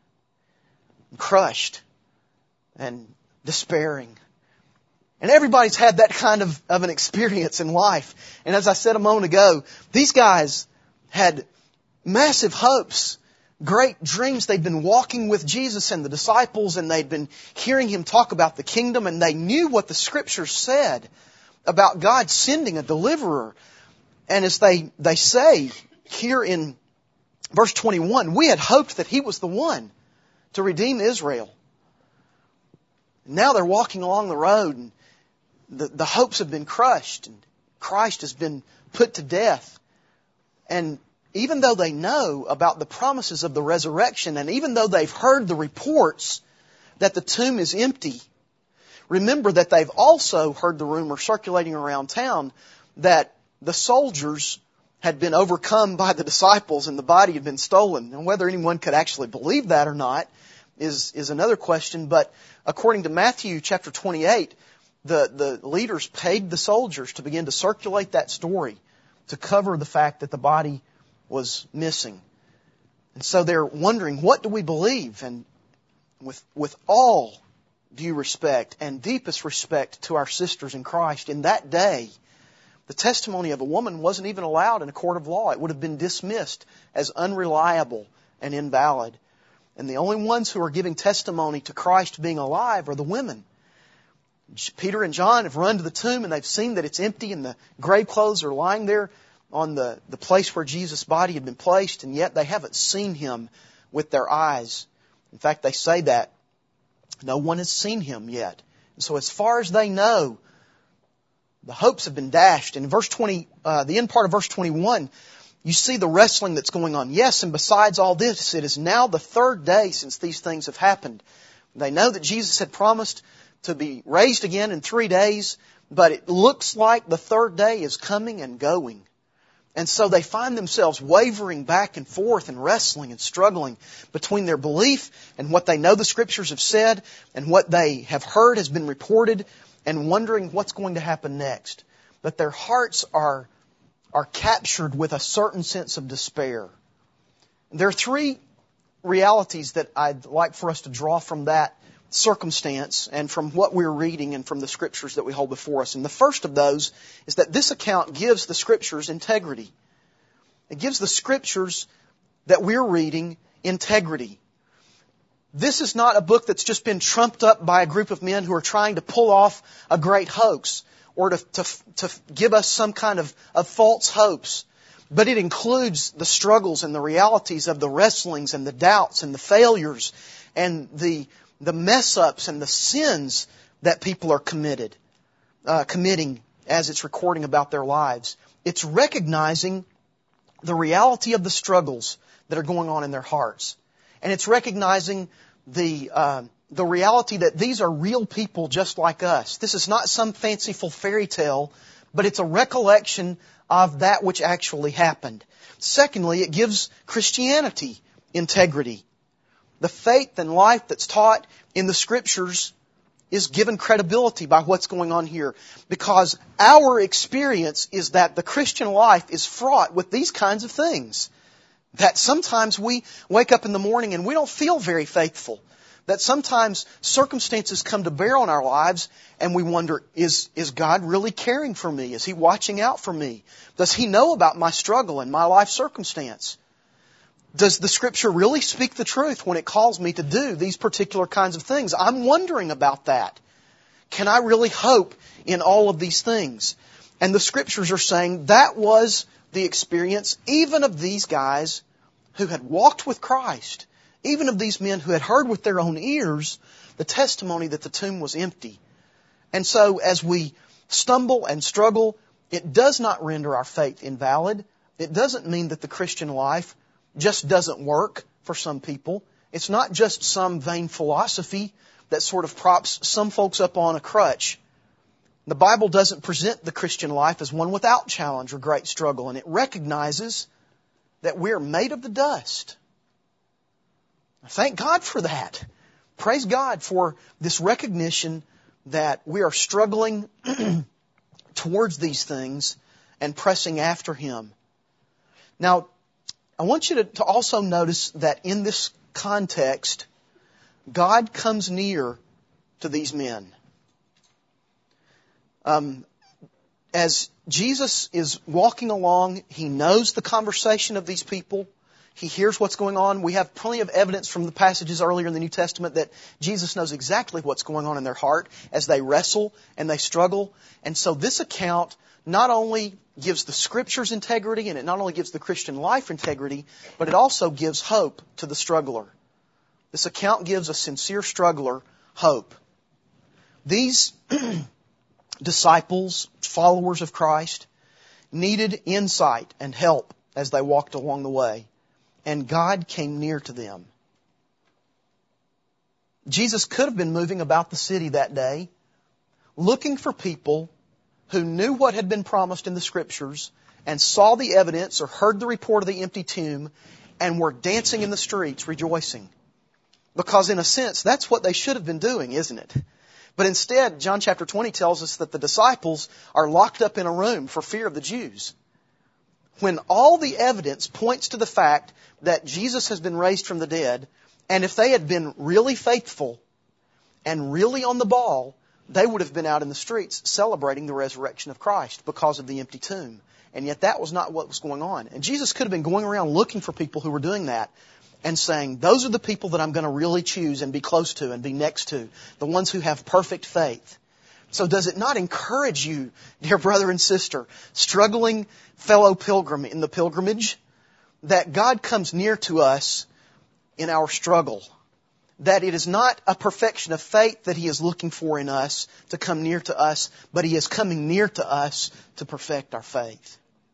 crushed, and despairing. And everybody's had that kind of, of an experience in life. And as I said a moment ago, these guys had massive hopes, great dreams. They'd been walking with Jesus and the disciples, and they'd been hearing Him talk about the kingdom, and they knew what the Scriptures said about God sending a deliverer. And as they, they say here in verse twenty-one, we had hoped that He was the one to redeem Israel. Now they're walking along the road, and the, the hopes have been crushed, and Christ has been put to death. And even though they know about the promises of the resurrection, and even though they've heard the reports that the tomb is empty, remember that they've also heard the rumor circulating around town that the soldiers had been overcome by the disciples and the body had been stolen. And whether anyone could actually believe that or not is, is another question. But according to Matthew chapter twenty-eight, the, the leaders paid the soldiers to begin to circulate that story to cover the fact that the body was missing. And so they're wondering, what do we believe? And with, with all due respect and deepest respect to our sisters in Christ, in that day, the testimony of a woman wasn't even allowed in a court of law. It would have been dismissed as unreliable and invalid. And the only ones who are giving testimony to Christ being alive are the women. Peter and John have run to the tomb, and they've seen that it's empty, and the grave clothes are lying there on the, the place where Jesus' body had been placed, and yet they haven't seen Him with their eyes. In fact, they say that no one has seen Him yet. And so as far as they know, the hopes have been dashed. And in verse twenty, uh, the end part of verse twenty-one, you see the wrestling that's going on. Yes, and besides all this, it is now the third day since these things have happened. They know that Jesus had promised to be raised again in three days, but it looks like the third day is coming and going. And so they find themselves wavering back and forth and wrestling and struggling between their belief and what they know the Scriptures have said and what they have heard has been reported, and wondering what's going to happen next. But their hearts are, are captured with a certain sense of despair. There are three realities that I'd like for us to draw from that circumstance and from what we're reading and from the Scriptures that we hold before us. And the first of those is that this account gives the Scriptures integrity. It gives the Scriptures that we're reading integrity. This is not a book that's just been trumped up by a group of men who are trying to pull off a great hoax or to, to, to give us some kind of, of false hopes. But it includes the struggles and the realities of the wrestlings and the doubts and the failures and the, the mess-ups and the sins that people are committed, uh, committing as it's recording about their lives. It's recognizing the reality of the struggles that are going on in their hearts. And it's recognizing the uh, the reality that these are real people just like us. This is not some fanciful fairy tale but it's a recollection of that which actually happened. Secondly, it gives Christianity integrity. The faith and life that's taught in the Scriptures is given credibility by what's going on here, because our experience is that the Christian life is fraught with these kinds of things. That sometimes we wake up in the morning and we don't feel very faithful. That sometimes circumstances come to bear on our lives and we wonder, is, is God really caring for me? Is He watching out for me? Does He know about my struggle and my life circumstance? Does the Scripture really speak the truth when it calls me to do these particular kinds of things? I'm wondering about that. Can I really hope in all of these things? And the Scriptures are saying that was the experience even of these guys who had walked with Christ, even of these men who had heard with their own ears the testimony that the tomb was empty. And so as we stumble and struggle, it does not render our faith invalid. It doesn't mean that the Christian life just doesn't work for some people. It's not just some vain philosophy that sort of props some folks up on a crutch. The Bible doesn't present the Christian life as one without challenge or great struggle, and it recognizes that we're made of the dust. Thank God for that. Praise God for this recognition that we are struggling towards these things and pressing after Him. Now, I want you to, to also notice that in this context, God comes near to these men. Um, as Jesus is walking along, He knows the conversation of these people. He hears what's going on. We have plenty of evidence from the passages earlier in the New Testament that Jesus knows exactly what's going on in their heart as they wrestle and they struggle. And so this account not only gives the Scriptures integrity, and it not only gives the Christian life integrity, but it also gives hope to the struggler. This account gives a sincere struggler hope. These disciples, followers of Christ, needed insight and help as they walked along the way, and God came near to them. Jesus could have been moving about the city that day, looking for people who knew what had been promised in the Scriptures and saw the evidence or heard the report of the empty tomb and were dancing in the streets rejoicing. Because in a sense, that's what they should have been doing, isn't it? But instead, John chapter twenty tells us that the disciples are locked up in a room for fear of the Jews. When all the evidence points to the fact that Jesus has been raised from the dead, and if they had been really faithful and really on the ball, they would have been out in the streets celebrating the resurrection of Christ because of the empty tomb. And yet that was not what was going on. And Jesus could have been going around looking for people who were doing that and saying, those are the people that I'm going to really choose and be close to and be next to, the ones who have perfect faith. So does it not encourage you, dear brother and sister, struggling fellow pilgrim in the pilgrimage, that God comes near to us in our struggle? That it is not a perfection of faith that He is looking for in us to come near to us, but He is coming near to us to perfect our faith.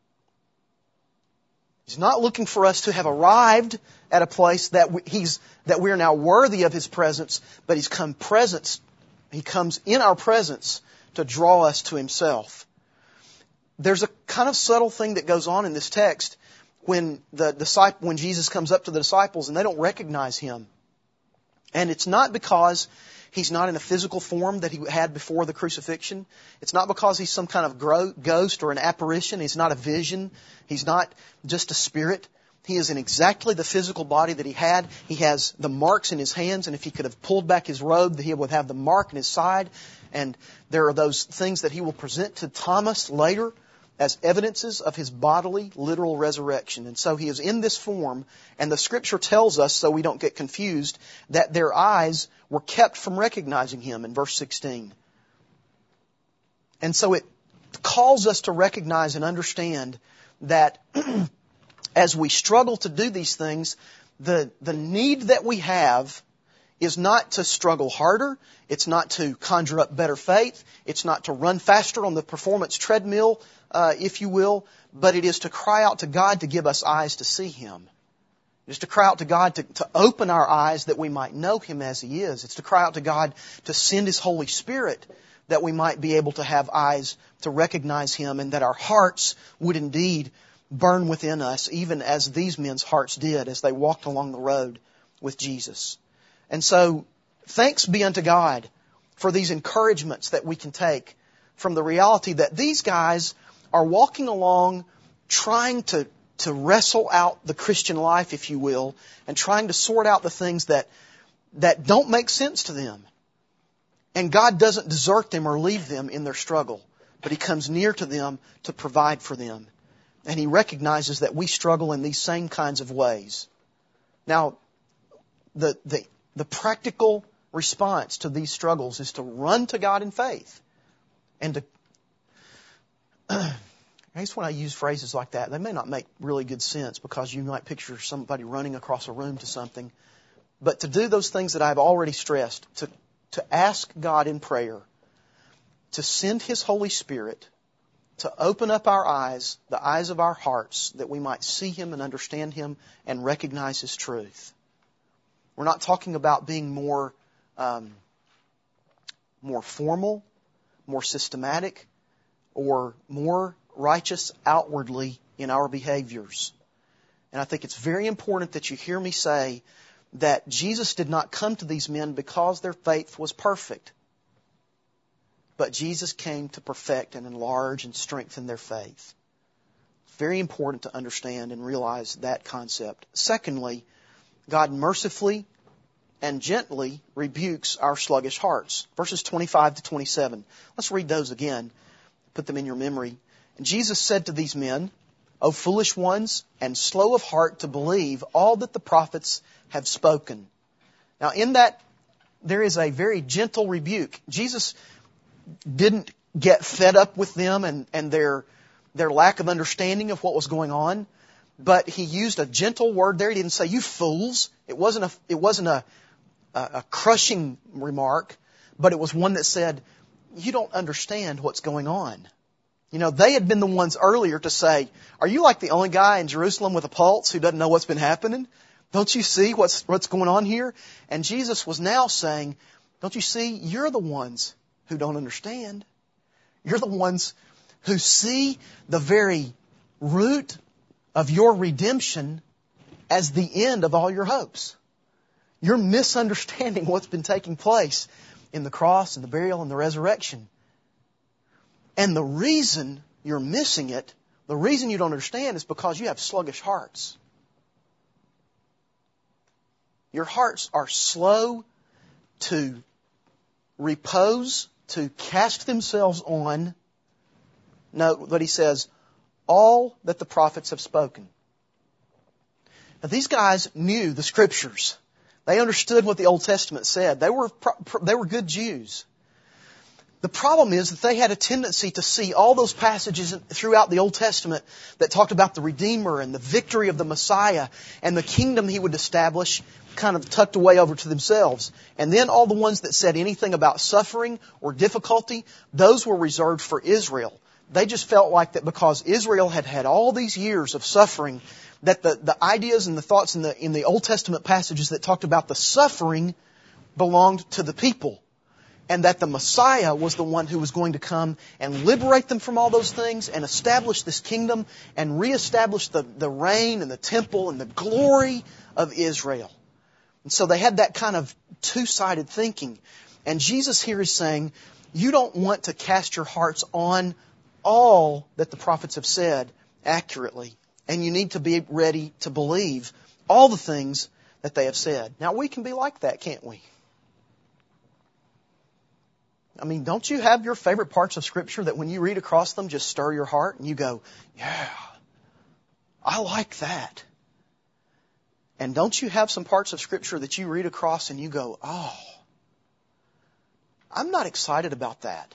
He's not looking for us to have arrived at a place that we, He's that we are now worthy of His presence, but He's come presence. He comes in our presence to draw us to Himself. There's a kind of subtle thing that goes on in this text when the disciple, when Jesus comes up to the disciples and they don't recognize Him. And it's not because He's not in a physical form that He had before the crucifixion. It's not because He's some kind of gro- ghost or an apparition. He's not a vision. He's not just a spirit. He is in exactly the physical body that He had. He has the marks in His hands, and if He could have pulled back His robe, He would have the mark in His side. And there are those things that He will present to Thomas later as evidences of His bodily, literal resurrection. And so He is in this form, and the Scripture tells us, so we don't get confused, that their eyes were kept from recognizing Him in verse sixteen. And so it calls us to recognize and understand that as we struggle to do these things, the, the need that we have is not to struggle harder. It's not to conjure up better faith. It's not to run faster on the performance treadmill, uh, if you will. But it is to cry out to God to give us eyes to see Him. It is to cry out to God to, to open our eyes that we might know Him as He is. It's to cry out to God to send His Holy Spirit that we might be able to have eyes to recognize Him, and that our hearts would indeed burn within us, even as these men's hearts did as they walked along the road with Jesus. And so, thanks be unto God for these encouragements that we can take from the reality that these guys are walking along trying to, to wrestle out the Christian life, if you will, and trying to sort out the things that, that don't make sense to them. And God doesn't desert them or leave them in their struggle, but He comes near to them to provide for them. And He recognizes that we struggle in these same kinds of ways. Now, the, the, the practical response to these struggles is to run to God in faith. And to, I guess when I use phrases like that, they may not make really good sense because you might picture somebody running across a room to something. But to do those things that I've already stressed, to, to ask God in prayer, to send His Holy Spirit, to open up our eyes, the eyes of our hearts, that we might see Him and understand Him and recognize His truth. We're not talking about being more, um, more formal, more systematic, or more righteous outwardly in our behaviors. And I think it's very important that you hear me say that Jesus did not come to these men because their faith was perfect. But Jesus came to perfect and enlarge and strengthen their faith. It's very important to understand and realize that concept. Secondly, God mercifully and gently rebukes our sluggish hearts. Verses twenty-five to twenty-seven. Let's read those again. Put them in your memory. And Jesus said to these men, O foolish ones, and slow of heart to believe all that the prophets have spoken. Now in that, there is a very gentle rebuke. Jesus didn't get fed up with them and, and their, their lack of understanding of what was going on. But He used a gentle word there. He didn't say, you fools. It wasn't a, it wasn't a, a, a crushing remark, but it was one that said, you don't understand what's going on. You know, they had been the ones earlier to say, are you like the only guy in Jerusalem with a pulse who doesn't know what's been happening? Don't you see what's, what's going on here? And Jesus was now saying, don't you see, you're the ones who don't understand. You're the ones who see the very root of your redemption as the end of all your hopes. You're misunderstanding what's been taking place in the cross and the burial and the resurrection. And the reason you're missing it, the reason you don't understand is because you have sluggish hearts. Your hearts are slow to repose, to cast themselves on, note what He says, all that the prophets have spoken. Now these guys knew the Scriptures. They understood what the Old Testament said. They were, they were good Jews. The problem is that they had a tendency to see all those passages throughout the Old Testament that talked about the Redeemer and the victory of the Messiah and the kingdom He would establish kind of tucked away over to themselves. And then all the ones that said anything about suffering or difficulty, those were reserved for Israel. They just felt like that because Israel had had all these years of suffering, that the, the ideas and the thoughts in the, in the Old Testament passages that talked about the suffering belonged to the people. And that the Messiah was the one who was going to come and liberate them from all those things and establish this kingdom and reestablish the, the reign and the temple and the glory of Israel. And so they had that kind of two-sided thinking. And Jesus here is saying, you don't want to cast your hearts on all that the prophets have said accurately. And you need to be ready to believe all the things that they have said. Now we can be like that, can't we? I mean, don't you have your favorite parts of Scripture that when you read across them just stir your heart and you go, yeah, I like that. And don't you have some parts of Scripture that you read across and you go, oh, I'm not excited about that.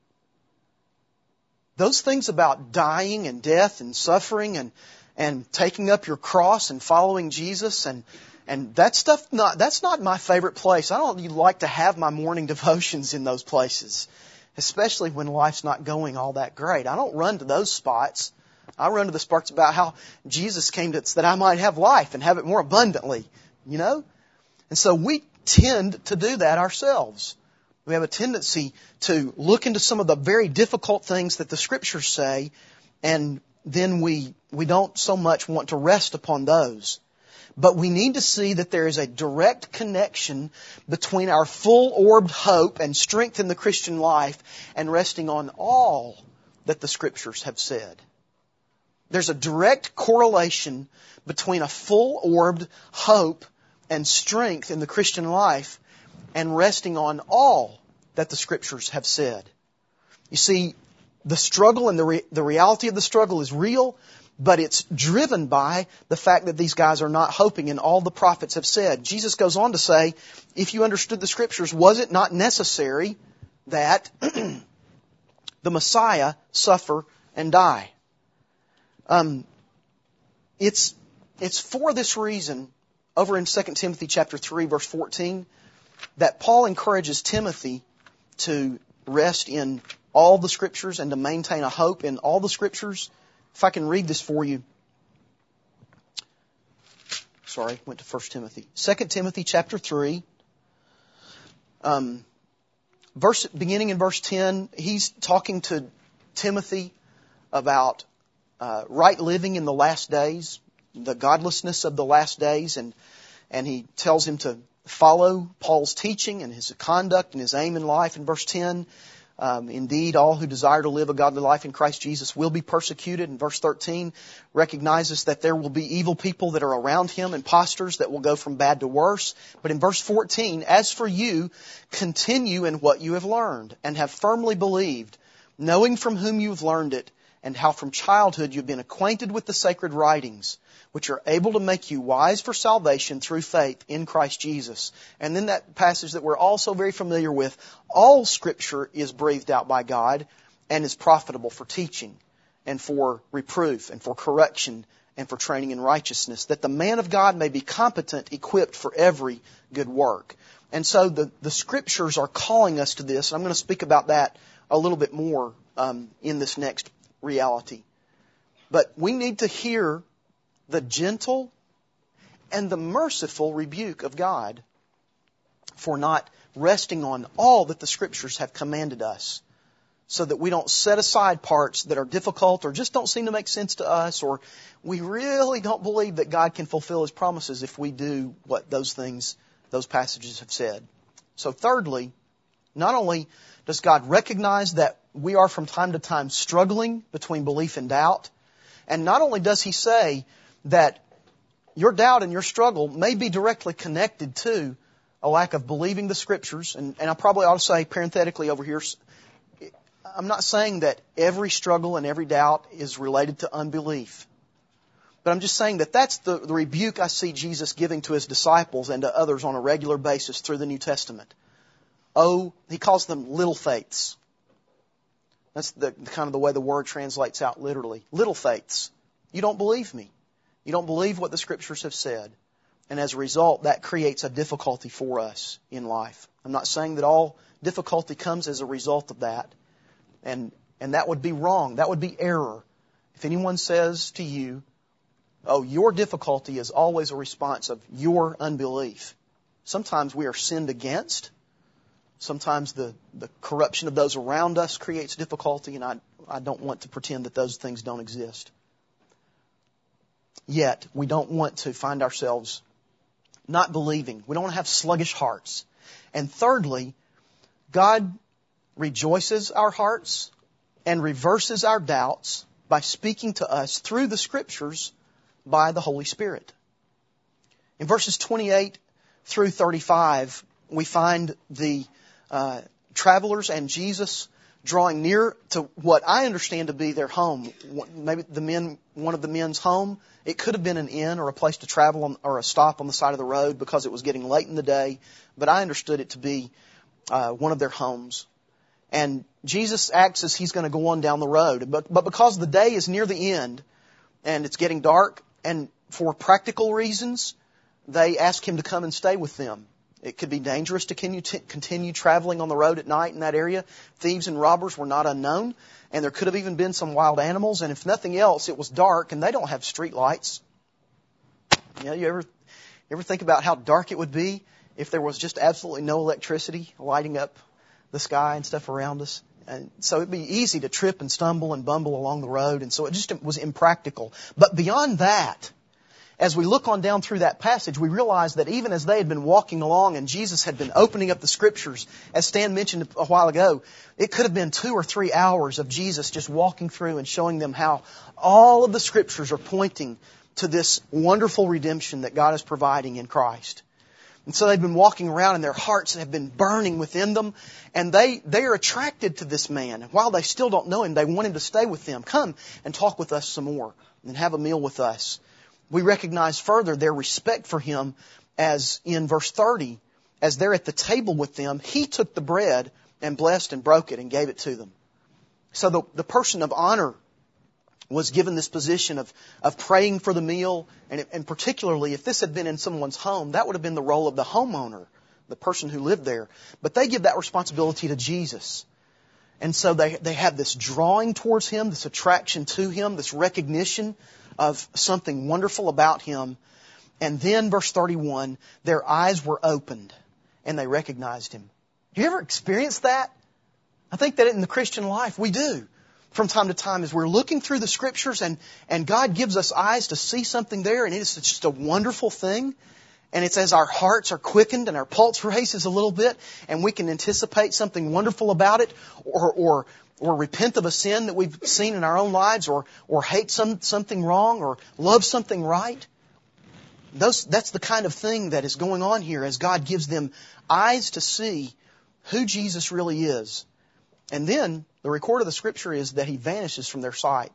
Those things about dying and death and suffering and, and taking up your cross and following Jesus and And that stuff, not, that's not my favorite place. I don't like to have my morning devotions in those places, especially when life's not going all that great. I don't run to those spots. I run to the spots about how Jesus came to, that I might have life and have it more abundantly, you know? And so we tend to do that ourselves. We have a tendency to look into some of the very difficult things that the Scriptures say, and then we, we don't so much want to rest upon those. But we need to see that there is a direct connection between our full-orbed hope and strength in the Christian life and resting on all that the Scriptures have said. There's a direct correlation between a full-orbed hope and strength in the Christian life and resting on all that the Scriptures have said. You see, the struggle and the re- the reality of the struggle is real, but it's driven by the fact that these guys are not hoping in all the prophets have said. Jesus goes on to say, if you understood the Scriptures, was it not necessary that the Messiah suffer and die? Um, it's it's for this reason, over in Second Timothy chapter three, verse fourteen, that Paul encourages Timothy to rest in all the Scriptures and to maintain a hope in all the Scriptures. If I can read this for you. Sorry, went to First Timothy. Second Timothy chapter three. Um, verse, beginning in verse ten, he's talking to Timothy about uh, right living in the last days, the godlessness of the last days, and and he tells him to follow Paul's teaching and his conduct and his aim in life in verse ten. Um, indeed, all who desire to live a godly life in Christ Jesus will be persecuted. And verse thirteen recognizes that there will be evil people that are around him, imposters that will go from bad to worse. But in verse fourteen, as for you, continue in what you have learned and have firmly believed, knowing from whom you have learned it, and how from childhood you have been acquainted with the sacred writings, which are able to make you wise for salvation through faith in Christ Jesus. And then that passage that we're also very familiar with, all Scripture is breathed out by God and is profitable for teaching and for reproof and for correction and for training in righteousness, that the man of God may be competent, equipped for every good work. And so the, the Scriptures are calling us to this. I'm going to speak about that a little bit more um, in this next reality. But we need to hear the gentle and the merciful rebuke of God for not resting on all that the Scriptures have commanded us, so that we don't set aside parts that are difficult or just don't seem to make sense to us, or we really don't believe that God can fulfill His promises if we do what those things, those passages have said. So thirdly, not only does God recognize that we are from time to time struggling between belief and doubt, and not only does He say that your doubt and your struggle may be directly connected to a lack of believing the Scriptures. And, and I probably ought to say parenthetically over here, I'm not saying that every struggle and every doubt is related to unbelief. But I'm just saying that that's the, the rebuke I see Jesus giving to His disciples and to others on a regular basis through the New Testament. Oh, He calls them little faiths. That's the kind of the way the word translates out literally. Little faiths. You don't believe me. You don't believe what the Scriptures have said. And as a result, that creates a difficulty for us in life. I'm not saying that all difficulty comes as a result of that. And, and that would be wrong. That would be error. If anyone says to you, oh, your difficulty is always a response of your unbelief. Sometimes we are sinned against. Sometimes the, the corruption of those around us creates difficulty, and I, I don't want to pretend that those things don't exist. Yet, we don't want to find ourselves not believing. We don't want to have sluggish hearts. And thirdly, God rejoices our hearts and reverses our doubts by speaking to us through the Scriptures by the Holy Spirit. In verses twenty-eight through thirty-five, we find the uh, travelers and Jesus drawing near to what I understand to be their home. Maybe the men, one of the men's home. It could have been an inn or a place to travel on, or a stop on the side of the road because it was getting late in the day. But I understood it to be uh, one of their homes. And Jesus acts as He's going to go on down the road. But, but because the day is near the end and it's getting dark, and for practical reasons, they ask Him to come and stay with them. It could be dangerous to continue traveling on the road at night in that area. Thieves and robbers were not unknown, and there could have even been some wild animals. And if nothing else, it was dark, and they don't have street lights. You know, you ever, you ever think about how dark it would be if there was just absolutely no electricity lighting up the sky and stuff around us. And so it'd be easy to trip and stumble and bumble along the road. And so it just was impractical. But beyond that, as we look on down through that passage, we realize that even as they had been walking along and Jesus had been opening up the Scriptures, as Stan mentioned a while ago, it could have been two or three hours of Jesus just walking through and showing them how all of the Scriptures are pointing to this wonderful redemption that God is providing in Christ. And so they've been walking around and their hearts have been burning within them. And they, they are attracted to this man. And while they still don't know him, they want him to stay with them. Come and talk with us some more and have a meal with us. We recognize further their respect for him as in verse thirty, as they're at the table with them, he took the bread and blessed and broke it and gave it to them. So the, the person of honor was given this position of, of praying for the meal. And, and particularly, if this had been in someone's home, that would have been the role of the homeowner, the person who lived there. But they give that responsibility to Jesus. And so they, they have this drawing towards him, this attraction to him, this recognition of something wonderful about him. And then, verse thirty-one, their eyes were opened and they recognized him. Do you ever experience that? I think that in the Christian life we do. From time to time, as we're looking through the Scriptures and, and God gives us eyes to see something there, and it's just a wonderful thing. And it's as our hearts are quickened and our pulse races a little bit, and we can anticipate something wonderful about it, or or or repent of a sin that we've seen in our own lives, or or hate some something wrong, or love something right. Those that's the kind of thing that is going on here as God gives them eyes to see who Jesus really is. And then the record of the Scripture is that He vanishes from their sight.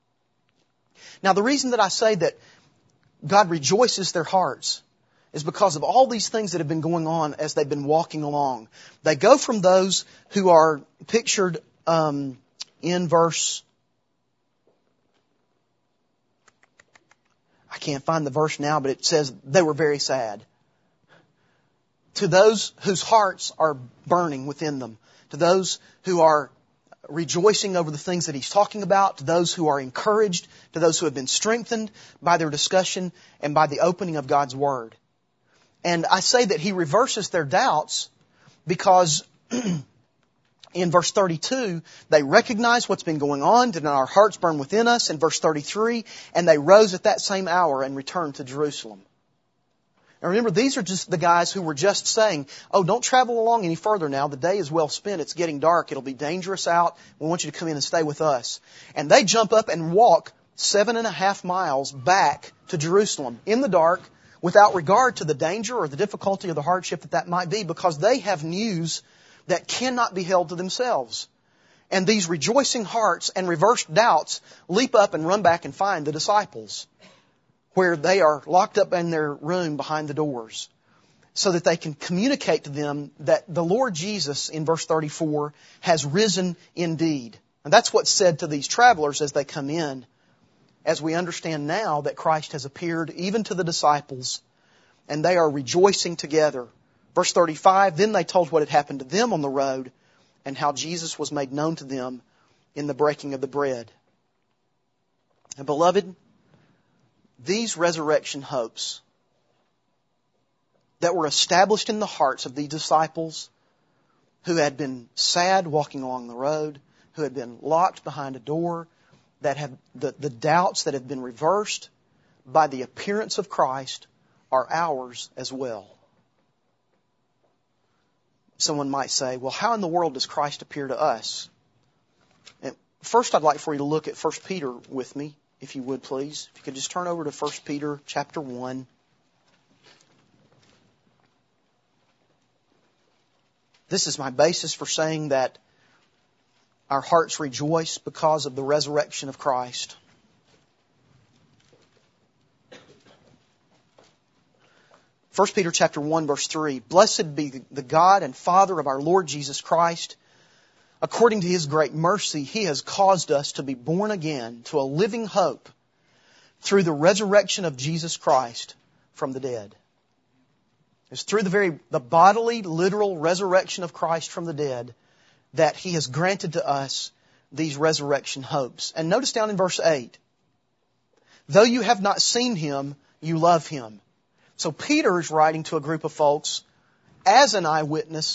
Now, the reason that I say that God rejoices their hearts is because of all these things that have been going on as they've been walking along. They go from those who are pictured um, in verse... I can't find the verse now, but it says they were very sad. To those whose hearts are burning within them. To those who are rejoicing over the things that He's talking about, to those who are encouraged, to those who have been strengthened by their discussion and by the opening of God's Word. And I say that He reverses their doubts because in verse thirty-two, they recognize what's been going on, did our hearts burn within us? In verse thirty-three, and they rose at that same hour and returned to Jerusalem. Now remember, these are just the guys who were just saying, oh, don't travel along any further now. The day is well spent. It's getting dark. It'll be dangerous out. We want you to come in and stay with us. And they jump up and walk seven and a half miles back to Jerusalem in the dark without regard to the danger or the difficulty or the hardship that that might be, because they have news that cannot be held to themselves. And these rejoicing hearts and reversed doubts leap up and run back and find the disciples, where they are locked up in their room behind the doors, so that they can communicate to them that the Lord Jesus, in verse thirty-four, has risen indeed. And that's what's said to these travelers as they come in, as we understand now that Christ has appeared even to the disciples, and they are rejoicing together. Verse thirty-five, then they told what had happened to them on the road, and how Jesus was made known to them in the breaking of the bread. And beloved, these resurrection hopes that were established in the hearts of the disciples who had been sad walking along the road, who had been locked behind a door, that have the, the doubts that have been reversed by the appearance of Christ are ours as well. Someone might say, well, how in the world does Christ appear to us? And first, I'd like for you to look at First Peter with me, if you would, please. If you could just turn over to First Peter chapter one. This is my basis for saying that our hearts rejoice because of the resurrection of Christ. First Peter chapter one, verse three. Blessed be the God and Father of our Lord Jesus Christ. According to His great mercy, He has caused us to be born again to a living hope through the resurrection of Jesus Christ from the dead. It's through the very the bodily, literal resurrection of Christ from the dead that He has granted to us these resurrection hopes. And notice down in verse eight, though you have not seen Him, you love Him. So Peter is writing to a group of folks as an eyewitness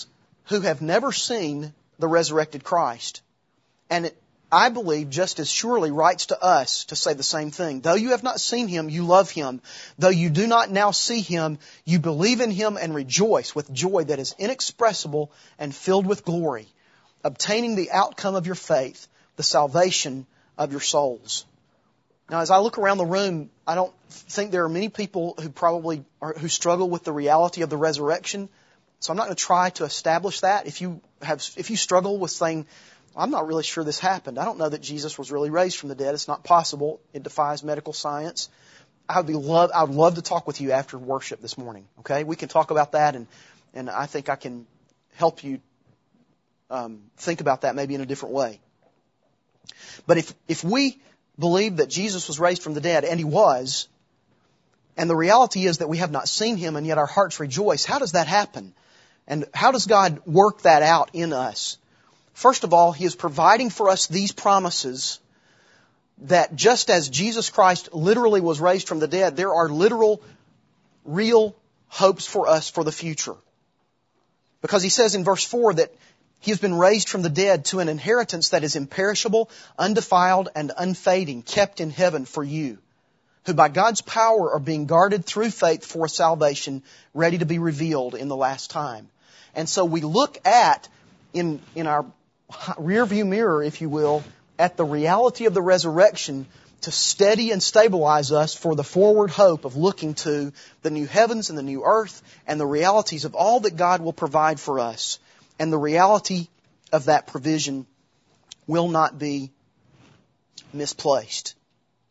who have never seen the resurrected Christ. And it, I believe, just as surely writes to us to say the same thing. Though you have not seen Him, you love Him. Though you do not now see Him, you believe in Him and rejoice with joy that is inexpressible and filled with glory, obtaining the outcome of your faith, the salvation of your souls. Now, as I look around the room, I don't think there are many people who probably are, who struggle with the reality of the resurrection. So I'm not going to try to establish that. If you have, if you struggle with saying, I'm not really sure this happened. I don't know that Jesus was really raised from the dead. It's not possible. It defies medical science. I would be love. I would love to talk with you after worship this morning. Okay, we can talk about that, and and I think I can help you um, think about that maybe in a different way. But if if we believe that Jesus was raised from the dead, and He was, and the reality is that we have not seen Him, and yet our hearts rejoice, how does that happen? And how does God work that out in us? First of all, He is providing for us these promises that just as Jesus Christ literally was raised from the dead, there are literal, real hopes for us for the future. Because He says in verse four that He has been raised from the dead to an inheritance that is imperishable, undefiled, and unfading, kept in heaven for you, who by God's power are being guarded through faith for salvation, ready to be revealed in the last time. And so we look at, in, in our rearview mirror, if you will, at the reality of the resurrection to steady and stabilize us for the forward hope of looking to the new heavens and the new earth and the realities of all that God will provide for us. And the reality of that provision will not be misplaced.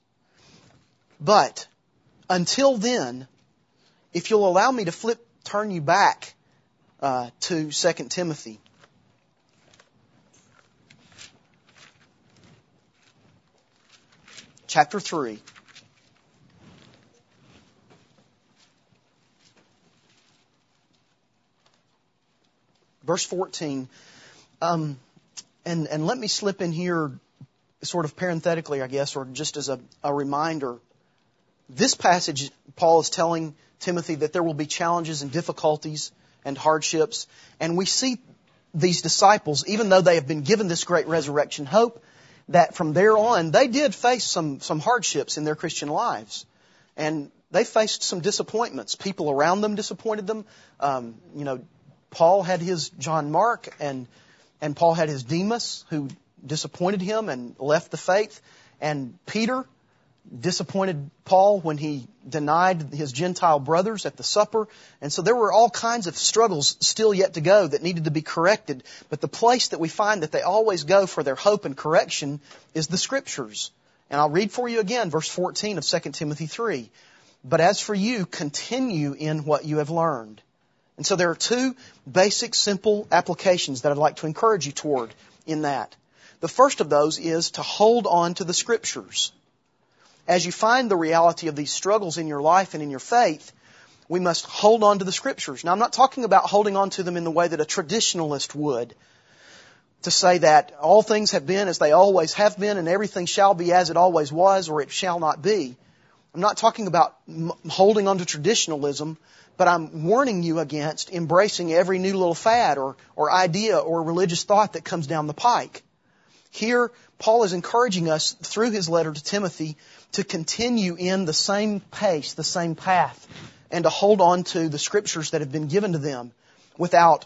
But until then, if you'll allow me to flip, turn you back uh, to Second Timothy. Chapter three. Verse fourteen. Um, and, and let me slip in here sort of parenthetically, I guess, or just as a, a reminder. This passage, Paul is telling Timothy that there will be challenges and difficulties and hardships. And we see these disciples, even though they have been given this great resurrection hope, that from there on, they did face some, some hardships in their Christian lives. And they faced some disappointments. People around them disappointed them. Um, you know, Paul had his John Mark, and, and Paul had his Demas, who disappointed him and left the faith. And Peter disappointed Paul when he denied his Gentile brothers at the supper. And so there were all kinds of struggles still yet to go that needed to be corrected. But the place that we find that they always go for their hope and correction is the Scriptures. And I'll read for you again verse fourteen of Second Timothy three. But as for you, continue in what you have learned. And so there are two basic, simple applications that I'd like to encourage you toward in that. The first of those is to hold on to the Scriptures. As you find the reality of these struggles in your life and in your faith, we must hold on to the Scriptures. Now, I'm not talking about holding on to them in the way that a traditionalist would, to say that all things have been as they always have been and everything shall be as it always was or it shall not be. I'm not talking about holding on to traditionalism, but I'm warning you against embracing every new little fad or, or idea or religious thought that comes down the pike. Here, Paul is encouraging us through his letter to Timothy to continue in the same pace, the same path, and to hold on to the Scriptures that have been given to them without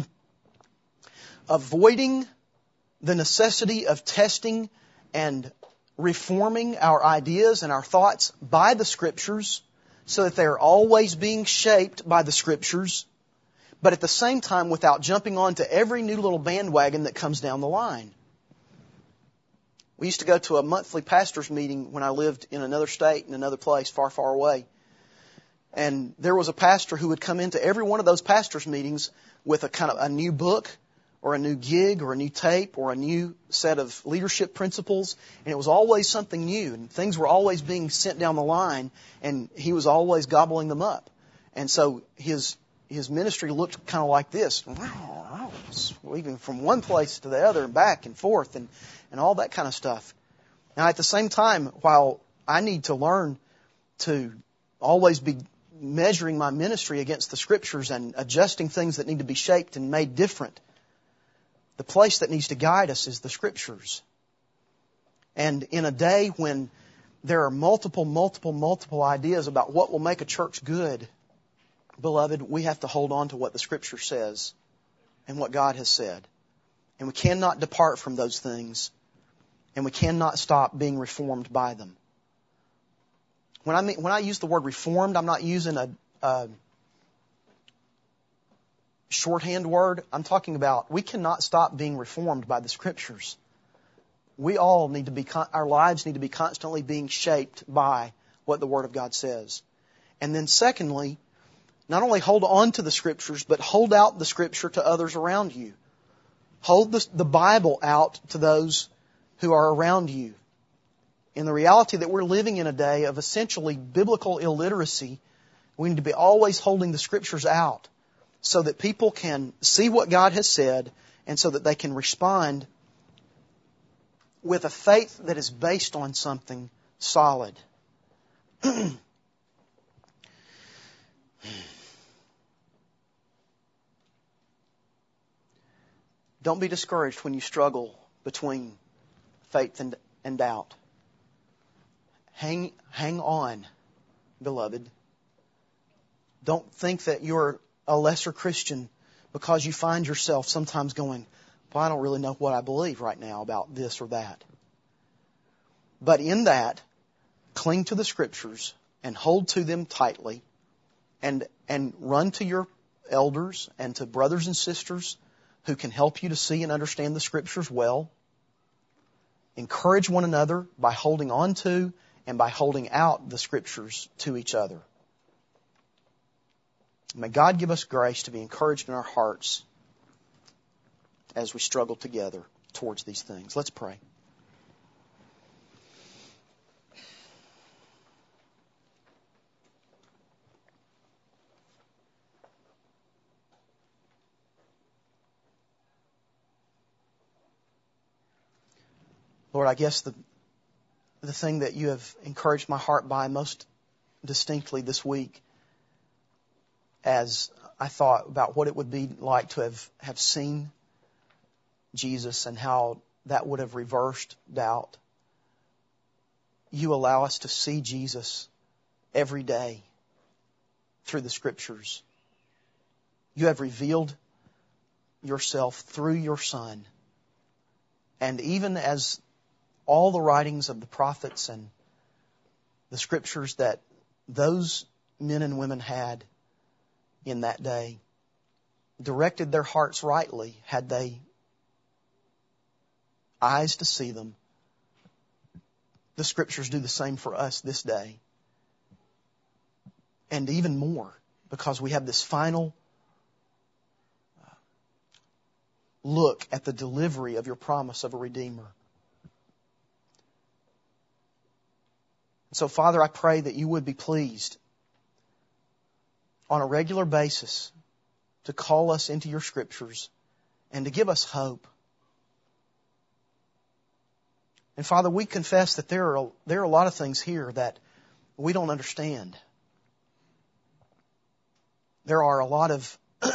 avoiding the necessity of testing and reforming our ideas and our thoughts by the Scriptures so that they're always being shaped by the Scriptures, but at the same time without jumping onto every new little bandwagon that comes down the line. We used to go to a monthly pastor's meeting when I lived in another state, in another place, far, far away. And there was a pastor who would come into every one of those pastors' meetings with a kind of a new book or a new gig or a new tape or a new set of leadership principles. And it was always something new. And things were always being sent down the line. And he was always gobbling them up. And so his his ministry looked kind of like this. Weaving from one place to the other and back and forth and, and all that kind of stuff. Now, at the same time, while I need to learn to always be measuring my ministry against the Scriptures and adjusting things that need to be shaped and made different, the place that needs to guide us is the Scriptures. And in a day when there are multiple, multiple, multiple ideas about what will make a church good, beloved, we have to hold on to what the Scripture says and what God has said. And we cannot depart from those things. And we cannot stop being reformed by them. When I mean, when I use the word reformed, I'm not using a, a shorthand word. I'm talking about we cannot stop being reformed by the Scriptures. We all need to be, our lives need to be constantly being shaped by what the Word of God says. And then secondly, not only hold on to the Scriptures, but hold out the Scripture to others around you. Hold the, the Bible out to those who are around you. In the reality that we're living in a day of essentially biblical illiteracy, we need to be always holding the Scriptures out so that people can see what God has said and so that they can respond with a faith that is based on something solid. Don't be discouraged when you struggle between faith and, and doubt. Hang, hang on, beloved. Don't think that you're a lesser Christian because you find yourself sometimes going, well, I don't really know what I believe right now about this or that. But in that, cling to the Scriptures and hold to them tightly and, and run to your elders and to brothers and sisters who can help you to see and understand the Scriptures well. Encourage one another by holding on to and by holding out the Scriptures to each other. May God give us grace to be encouraged in our hearts as we struggle together towards these things. Let's pray. Lord, I guess the the thing that you have encouraged my heart by most distinctly this week, as I thought about what it would be like to have, have seen Jesus and how that would have reversed doubt. You allow us to see Jesus every day through the Scriptures. You have revealed yourself through your Son. And even as all the writings of the prophets and the Scriptures that those men and women had in that day directed their hearts rightly, had they eyes to see them, the Scriptures do the same for us this day. And even more, because we have this final look at the delivery of your promise of a Redeemer. So, Father, I pray that you would be pleased on a regular basis to call us into your Scriptures and to give us hope. And Father, we confess that there are, there are a lot of things here that we don't understand. There are a lot of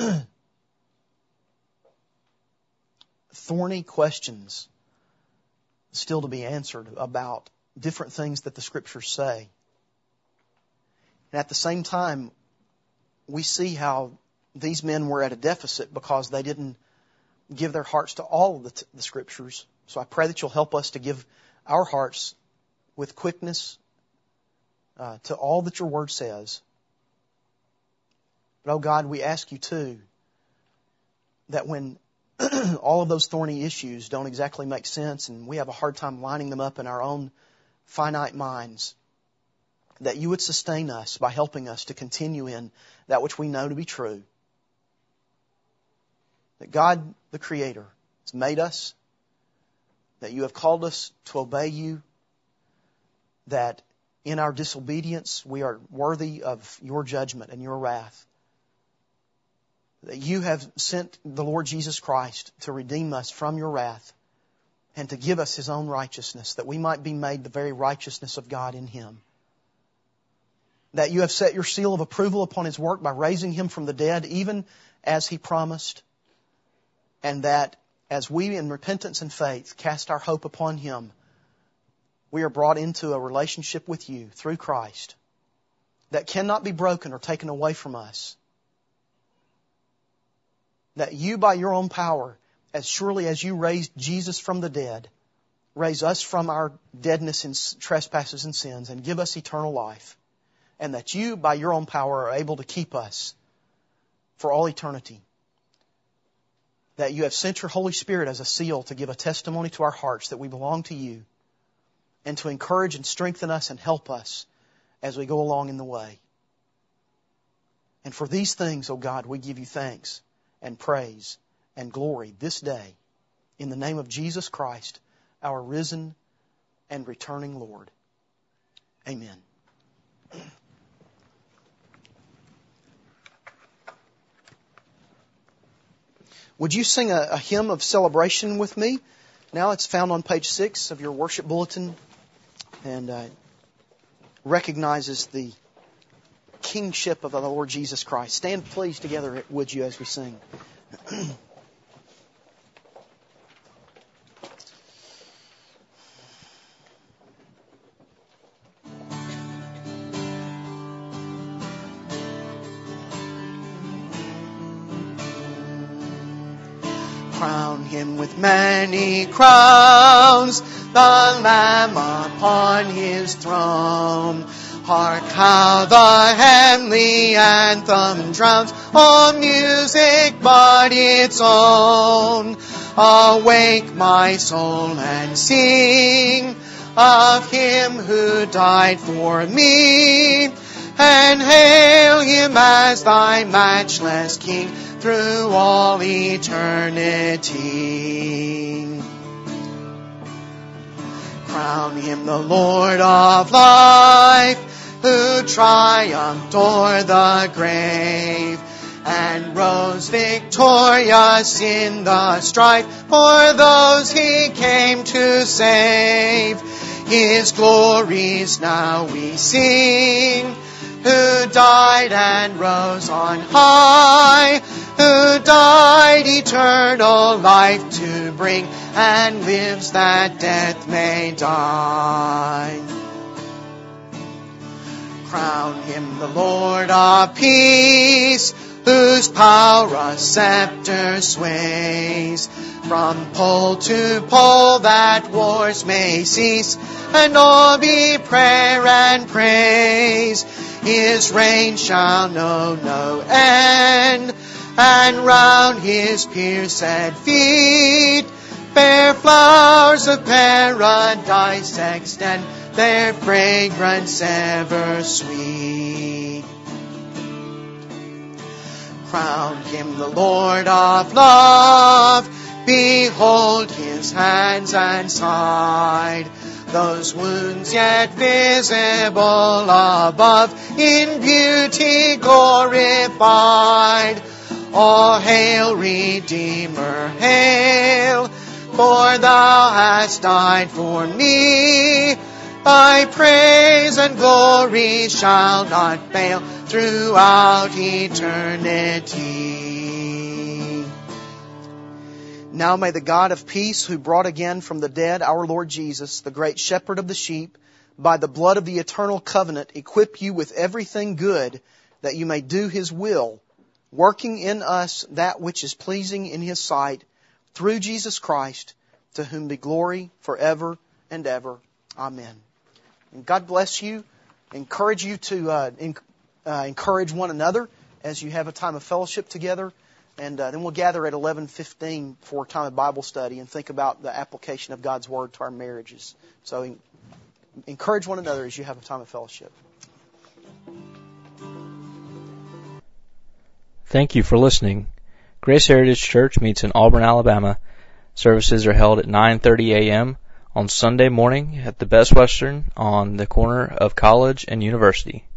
thorny questions still to be answered about different things that the Scriptures say. And at the same time, we see how these men were at a deficit because they didn't give their hearts to all of the, t- the Scriptures. So I pray that you'll help us to give our hearts with quickness uh, to all that your Word says. But, oh God, we ask you too that when all of those thorny issues don't exactly make sense and we have a hard time lining them up in our own finite minds, that you would sustain us by helping us to continue in that which we know to be true. That God, the Creator, has made us, that you have called us to obey you, that in our disobedience we are worthy of your judgment and your wrath, that you have sent the Lord Jesus Christ to redeem us from your wrath and to give us His own righteousness, that we might be made the very righteousness of God in Him. that you have set your seal of approval upon His work by raising Him from the dead, even as He promised, and that as we in repentance and faith cast our hope upon Him, we are brought into a relationship with You through Christ that cannot be broken or taken away from us. That You, by Your own power, as surely as You raised Jesus from the dead, raise us from our deadness in trespasses and sins and give us eternal life. And that You, by Your own power, are able to keep us for all eternity. That You have sent Your Holy Spirit as a seal to give a testimony to our hearts that we belong to You, and to encourage and strengthen us and help us as we go along in the way. And for these things, O God, we give You thanks and praise and glory this day in the name of Jesus Christ, our risen and returning Lord. Amen. Would you sing a, a hymn of celebration with me? Now it's found on page six of your worship bulletin, and uh, recognizes the kingship of the Lord Jesus Christ. Stand please together, would you, as we sing. Crown Him with many crowns, the Lamb upon His throne. Hark how the heavenly anthem drowns all music but its own. Awake my soul and sing of Him who died for me, and hail Him as thy matchless King through all eternity. Crown Him the Lord of life, who triumphed o'er the grave, and rose victorious in the strife for those He came to save. His glories now we sing, who died and rose on high, who died eternal life to bring, and lives that death may die. Crown Him the Lord of peace, whose power a scepter sways. From pole to pole that wars may cease, and all be prayer and praise. His reign shall know no end, and round His pierced feet fair flowers of paradise extend, their fragrance ever sweet. Crown Him the Lord of love, behold His hands and side, those wounds yet visible above, in beauty glorified. All hail, Redeemer, hail, for Thou hast died for me. Thy praise and glory shall not fail throughout eternity. Now may the God of peace, who brought again from the dead our Lord Jesus, the great shepherd of the sheep, by the blood of the eternal covenant, equip you with everything good, that you may do His will, working in us that which is pleasing in His sight, through Jesus Christ, to whom be glory forever and ever. Amen. And God bless you. Encourage you to uh, in, uh, encourage one another as you have a time of fellowship together. And uh, then we'll gather at eleven fifteen for a time of Bible study and think about the application of God's Word to our marriages. So in, encourage one another as you have a time of fellowship. Thank you for listening. Grace Heritage Church meets in Auburn, Alabama. Services are held at nine thirty a.m. on Sunday morning at the Best Western on the corner of College and University.